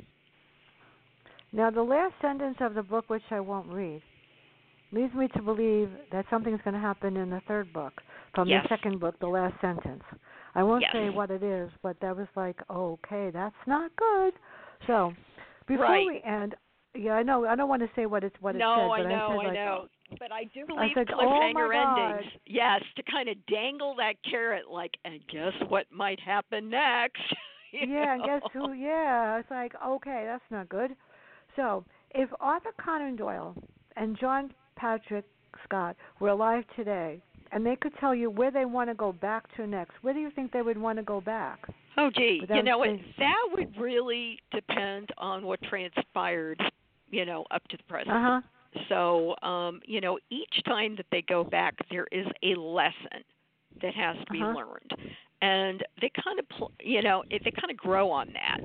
Now, the last sentence of the book, which I won't read, leads me to believe that something's going to happen in the third book. From Yes. the second book, the last sentence. I won't Yes. say what it is, but that was like, okay, that's not good. So, before Right. we end, yeah, I know, I don't want to say what it's what no, it said, but I know, I said I like, know. But I do I leave said, oh cliffhanger my God. endings. Yes, to kind of dangle that carrot, like, and guess what might happen next? You yeah, and know? guess who? Yeah, it's like, okay, that's not good. So, if Arthur Conan Doyle and John Patrick Scott were alive today, and they could tell you where they want to go back to next, where do you think they would want to go back? Oh, gee, Without you know what? saying- That would really depend on what transpired, you know, up to the present. Uh-huh. So, um, you know, each time that they go back, there is a lesson that has to be Uh-huh. learned, and they kind of, pl- you know, it, they kind of grow on that.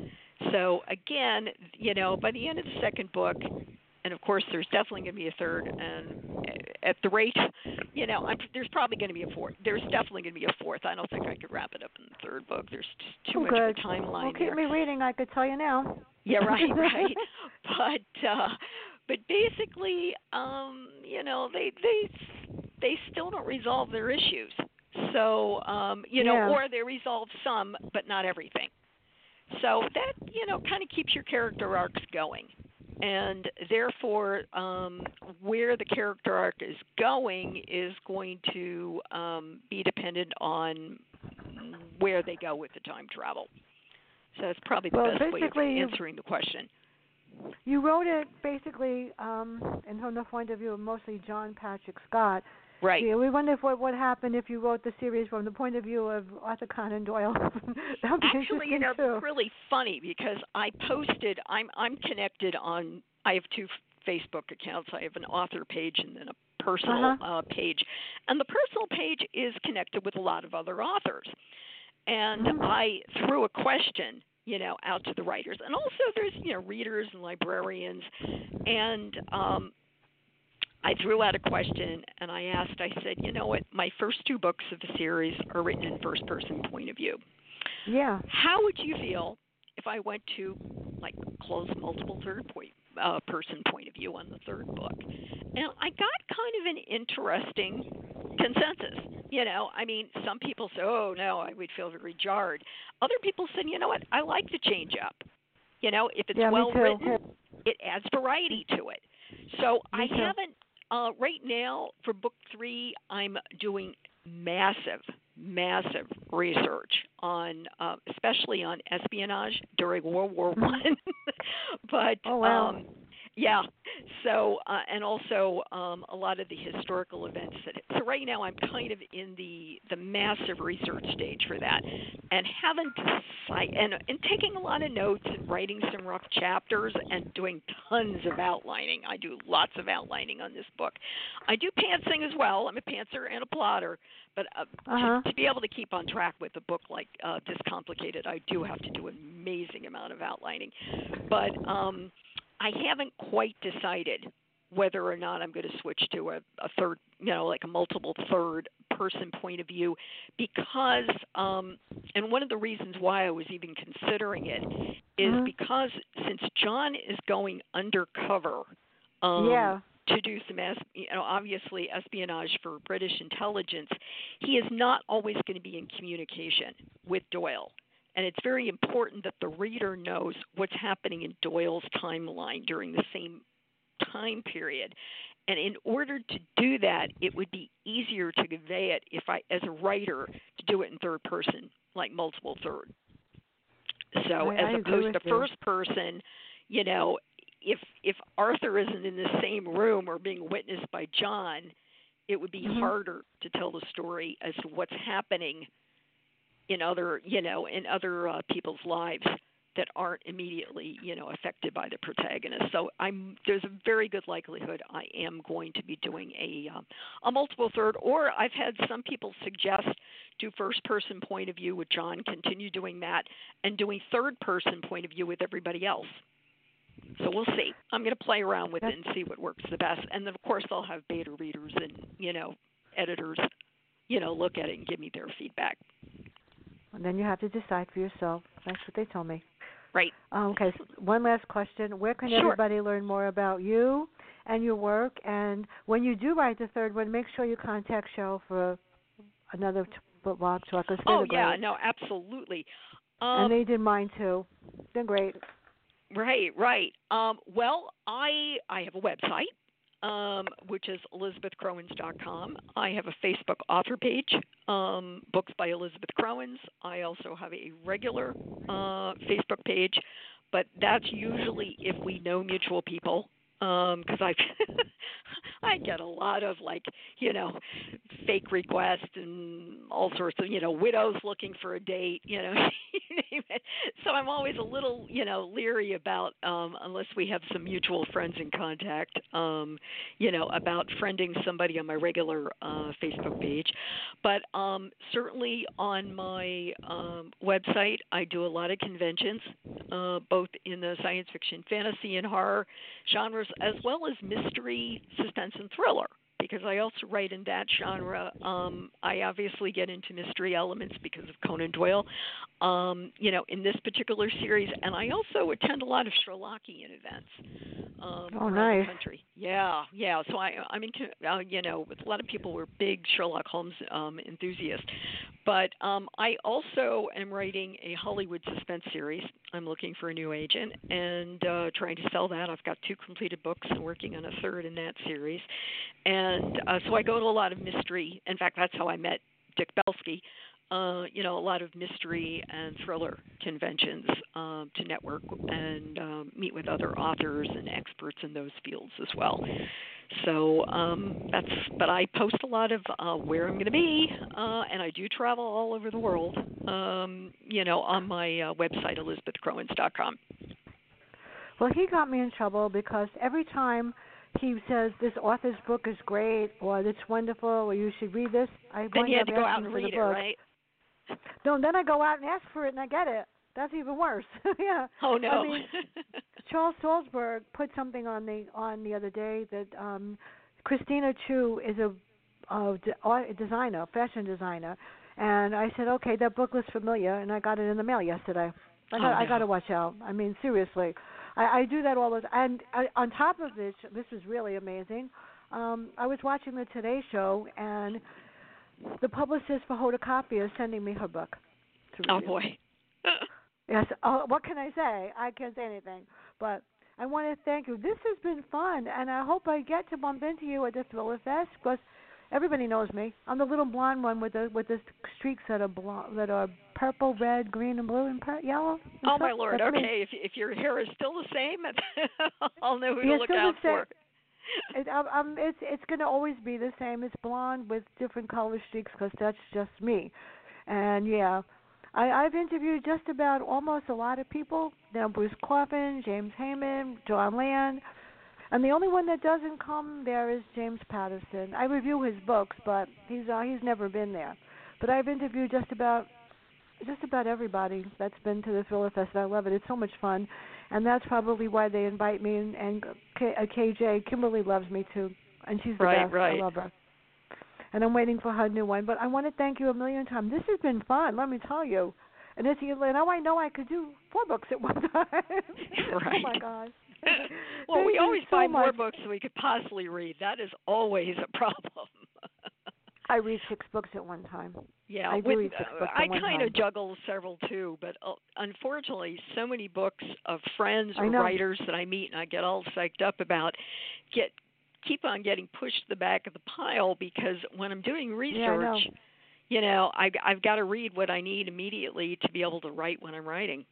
So again, you know, by the end of the second book, and of course, there's definitely going to be a third, and at the rate, you know, I'm, there's probably going to be a fourth. There's definitely going to be a fourth. I don't think I could wrap it up in the third book. There's just too Oh, much good. of a timeline Well, keep there. me reading, I could tell you now. Yeah, right, right. But uh, but basically, um, you know, they they they still don't resolve their issues. So um, you know, Yeah. or they resolve some, but not everything. So that, you know, kind of keeps your character arcs going. And therefore, um, where the character arc is going is going to um, be dependent on where they go with the time travel. So that's probably the Well, best way of basically, you- answering the question. You wrote it basically, um, and from the point of view of mostly John Patrick Scott. Right. Yeah, we wonder if what would happen if you wrote the series from the point of view of Arthur Conan Doyle. That would be Actually, you interesting know, too. it's really funny because I posted. I'm I'm connected on. I have two Facebook accounts. I have an author page and then a personal Uh-huh. uh, page, and the personal page is connected with a lot of other authors. And Mhm. I threw a question, you know, out to the writers, and also there's you know readers and librarians, and um, I threw out a question and I asked. I said, you know what? My first two books of the series are written in first-person point of view. Yeah. How would you feel if I went to like close multiple third point uh, person point of view on the third book? And I got kind of an interesting consensus. You know, I mean, some people say, "Oh no, I would feel very jarred." Other people said, "You know what? I like the change up. You know, if it's Yeah, me well too. written, it adds variety to it." So I too. haven't uh, right now for book three. I'm doing massive, massive research on, uh, especially on espionage during World War One. But Oh, wow. um, Yeah. So, uh, and also um, a lot of the historical events. That, so right now I'm kind of in the the massive research stage for that, and haven't decided, and, and taking a lot of notes and writing some rough chapters and doing tons of outlining. I do lots of outlining on this book. I do pantsing as well. I'm a pantser and a plotter, but uh, Uh-huh. to, to be able to keep on track with a book like uh, this complicated, I do have to do an amazing amount of outlining. But um, I haven't quite decided whether or not I'm going to switch to a, a third, you know, like a multiple third person point of view, because, um, and one of the reasons why I was even considering it is Mhm. because since John is going undercover, um, Yeah. to do some, es- you know, obviously espionage for British intelligence, he is not always going to be in communication with Doyle. And it's very important that the reader knows what's happening in Doyle's timeline during the same time period. And in order to do that, it would be easier to convey it if I, as a writer, to do it in third person, like multiple third. So I, as I agree opposed with to you. first person, you know, if if Arthur isn't in the same room or being witnessed by John, it would be Mhm. harder to tell the story as to what's happening in other, you know, in other uh, people's lives that aren't immediately, you know, affected by the protagonist. So I'm there's a very good likelihood I am going to be doing a um, a multiple third, or I've had some people suggest do first person point of view with John, continue doing that, and doing third person point of view with everybody else. So we'll see. I'm going to play around with it and see what works the best. And then of course I'll have beta readers and, you know, editors, you know, look at it and give me their feedback. And then you have to decide for yourself. That's what they told me. Right. Um, okay, so one last question. Where can Sure. everybody learn more about you and your work? And when you do write the third one, make sure you contact Cheryl for another t- blog talk. Because Oh, they're yeah, great. no, absolutely. Um, And they did mine, too. They're great. Right, right. Um, well, I I have a website, um, which is elizabeth crowins dot com. I have a Facebook author page, um, Books by Elizabeth Crowins. I also have a regular uh, Facebook page, but that's usually if we know mutual people, because I I get a lot of, like, you know, fake requests and all sorts of, you know, widows looking for a date, you know, you name it. So I'm always a little, you know, leery about, um, unless we have some mutual friends in contact, um, you know, about friending somebody on my regular uh, Facebook page. But um, certainly on my um, website, I do a lot of conventions, uh, both in the science fiction, fantasy, and horror genres, as well as mystery, suspense, and thriller, because I also write in that genre. Um, I obviously get into mystery elements because of Conan Doyle, um, you know, in this particular series, and I also attend a lot of Sherlockian events um, Oh, around nice. the country. Yeah, yeah. So I, I'm in, uh, you know, with a lot of people who are big Sherlock Holmes um, enthusiasts, but um, I also am writing a Hollywood suspense series. I'm looking for a new agent and uh, trying to sell that. I've got two completed books and working on a third in that series. And uh, so I go to a lot of mystery. In fact, that's how I met Dick Belsky. Uh, you know, a lot of mystery and thriller conventions um, to network and um, meet with other authors and experts in those fields as well. So um, that's, but I post a lot of uh, where I'm going to be, uh, and I do travel all over the world, um, you know, on my uh, website, elizabeth crowins dot com. Well, he got me in trouble because every time he says this author's book is great or it's wonderful or you should read this, I Then wind you had up to go out asking and for the read it, book. right? No, then I go out and ask for it and I get it. That's even worse. Yeah. Oh, no. I mean, Charles Salzberg put something on the on the other day that um, Christina Chu is a, a, a designer, fashion designer, and I said, okay, that book looks familiar, and I got it in the mail yesterday. I got Oh, no. I got to watch out. I mean, seriously, I, I do that all the time. And I, on top of this, this was really amazing. Um, I was watching the Today Show, and the publicist for Hoda Copy is sending me her book to Oh, review. boy. Yes. Oh, what can I say? I can't say anything. But I want to thank you. This has been fun, and I hope I get to bump into you at the Thriller Fest because Everybody knows me. I'm the little blonde one with the with the streaks that are blonde, that are purple, red, green, and blue, and per- yellow. And Oh stuff. my lord! That's Okay, me. if if your hair is still the same, I'll know who Yeah, to look still out the same. for. It, um, um, it's it's going to always be the same. It's blonde with different color streaks because that's just me. And yeah, I, I've interviewed just about almost a lot of people. You know, Bruce Coffin, James Heyman, John Land. And the only one that doesn't come there is James Patterson. I review his books, but he's uh, he's never been there. But I've interviewed just about just about everybody that's been to the Thriller Fest. I love it. It's so much fun, and that's probably why they invite me. And, and K, uh, K J Kimberly loves me too, and she's the Right, best. right. I love her. And I'm waiting for her new one. But I want to thank you a million times. This has been fun. Let me tell you. And it's, you know, I know I could do four books at one time. Right. Oh my God. Well, Thank we you always so find more much. books than we could possibly read. That is always a problem. I read six books at one time. Yeah, I do with, read six uh, books I at one kind time. of juggle several too, but uh, unfortunately, so many books of friends I or know. writers that I meet and I get all psyched up about get keep on getting pushed to the back of the pile because when I'm doing research, Yeah, I know. you know, I, I've got to read what I need immediately to be able to write when I'm writing.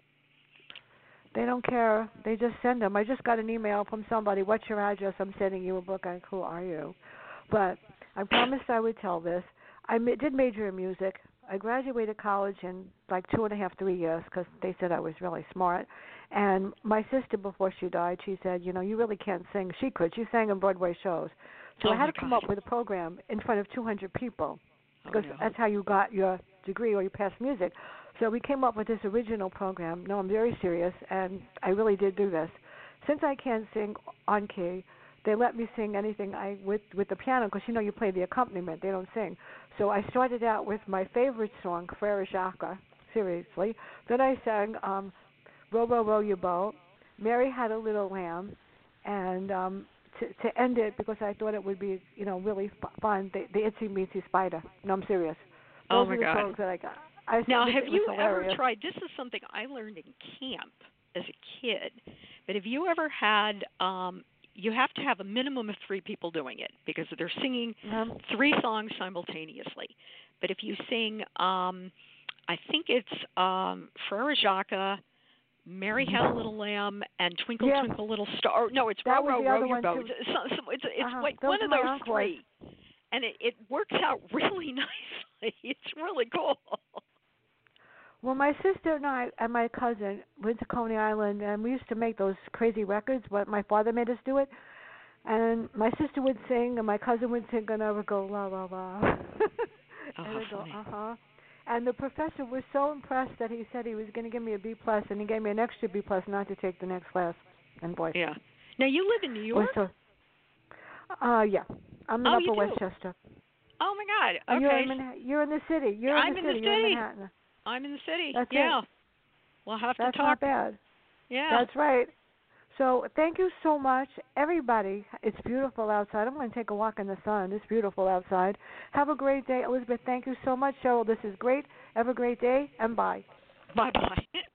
They don't care. They just send them. I just got an email from somebody. What's your address? I'm sending you a book. I, who are you? But I promised I would tell this. I ma- did major in music. I graduated college in like two and a half, three years because they said I was really smart. And my sister, before she died, she said, you know, you really can't sing. She could. She sang on Broadway shows. So Oh I had my to come God. up with a program in front of two hundred people because Oh, no. that's how you got your degree or you passed music. So we came up with this original program. No, I'm very serious, and I really did do this. Since I can't sing on key, they let me sing anything I with with the piano because you know you play the accompaniment. They don't sing. So I started out with my favorite song, Frere Jacques. Seriously. Then I sang um, "Row, Row, Row Your Boat." Mary Had a Little Lamb, and um, to to end it because I thought it would be you know really f- fun. The, the Itsy Bitsy Spider. No, I'm serious. Those Oh my are the God. songs that I got. I Now, it have was you hilarious. ever tried? This is something I learned in camp as a kid. But have you ever had? Um, you have to have a minimum of three people doing it because they're singing Um, three songs simultaneously. But if you sing, um, I think it's um, Frere Jacques, Mary Had a Little Lamb, and Twinkle Yeah. Twinkle Little Star. No, it's That Row was Row the Row other Your one, Boat. too. It's, it's, it's, it's Uh-huh. like Those one are of my those encores. three, and it, it works out really nicely. It's really cool. Well, my sister and I and my cousin went to Coney Island, and we used to make those crazy records. But my father made us do it, and my sister would sing, and my cousin would sing, and I would go la la la, Oh, and how I'd go funny. uh huh. And the professor was so impressed that he said he was going to give me a B plus, and he gave me an extra B plus not to take the next class. And boy, Yeah. Now you live in New was York? so. Uh, yeah, I'm in Oh, Upper you do? Westchester. Oh my God. And you're Okay. in Manha- You're in the city. You're I'm in in the the city. You're in city. Manhattan. I'm in the city. That's yeah. it. We'll have That's to talk. not bad. Yeah. That's right. So thank you so much, everybody. It's beautiful outside. I'm going to take a walk in the sun. It's beautiful outside. Have a great day, Elizabeth. Thank you so much, Cheryl. This is great. Have a great day, and bye. Bye bye.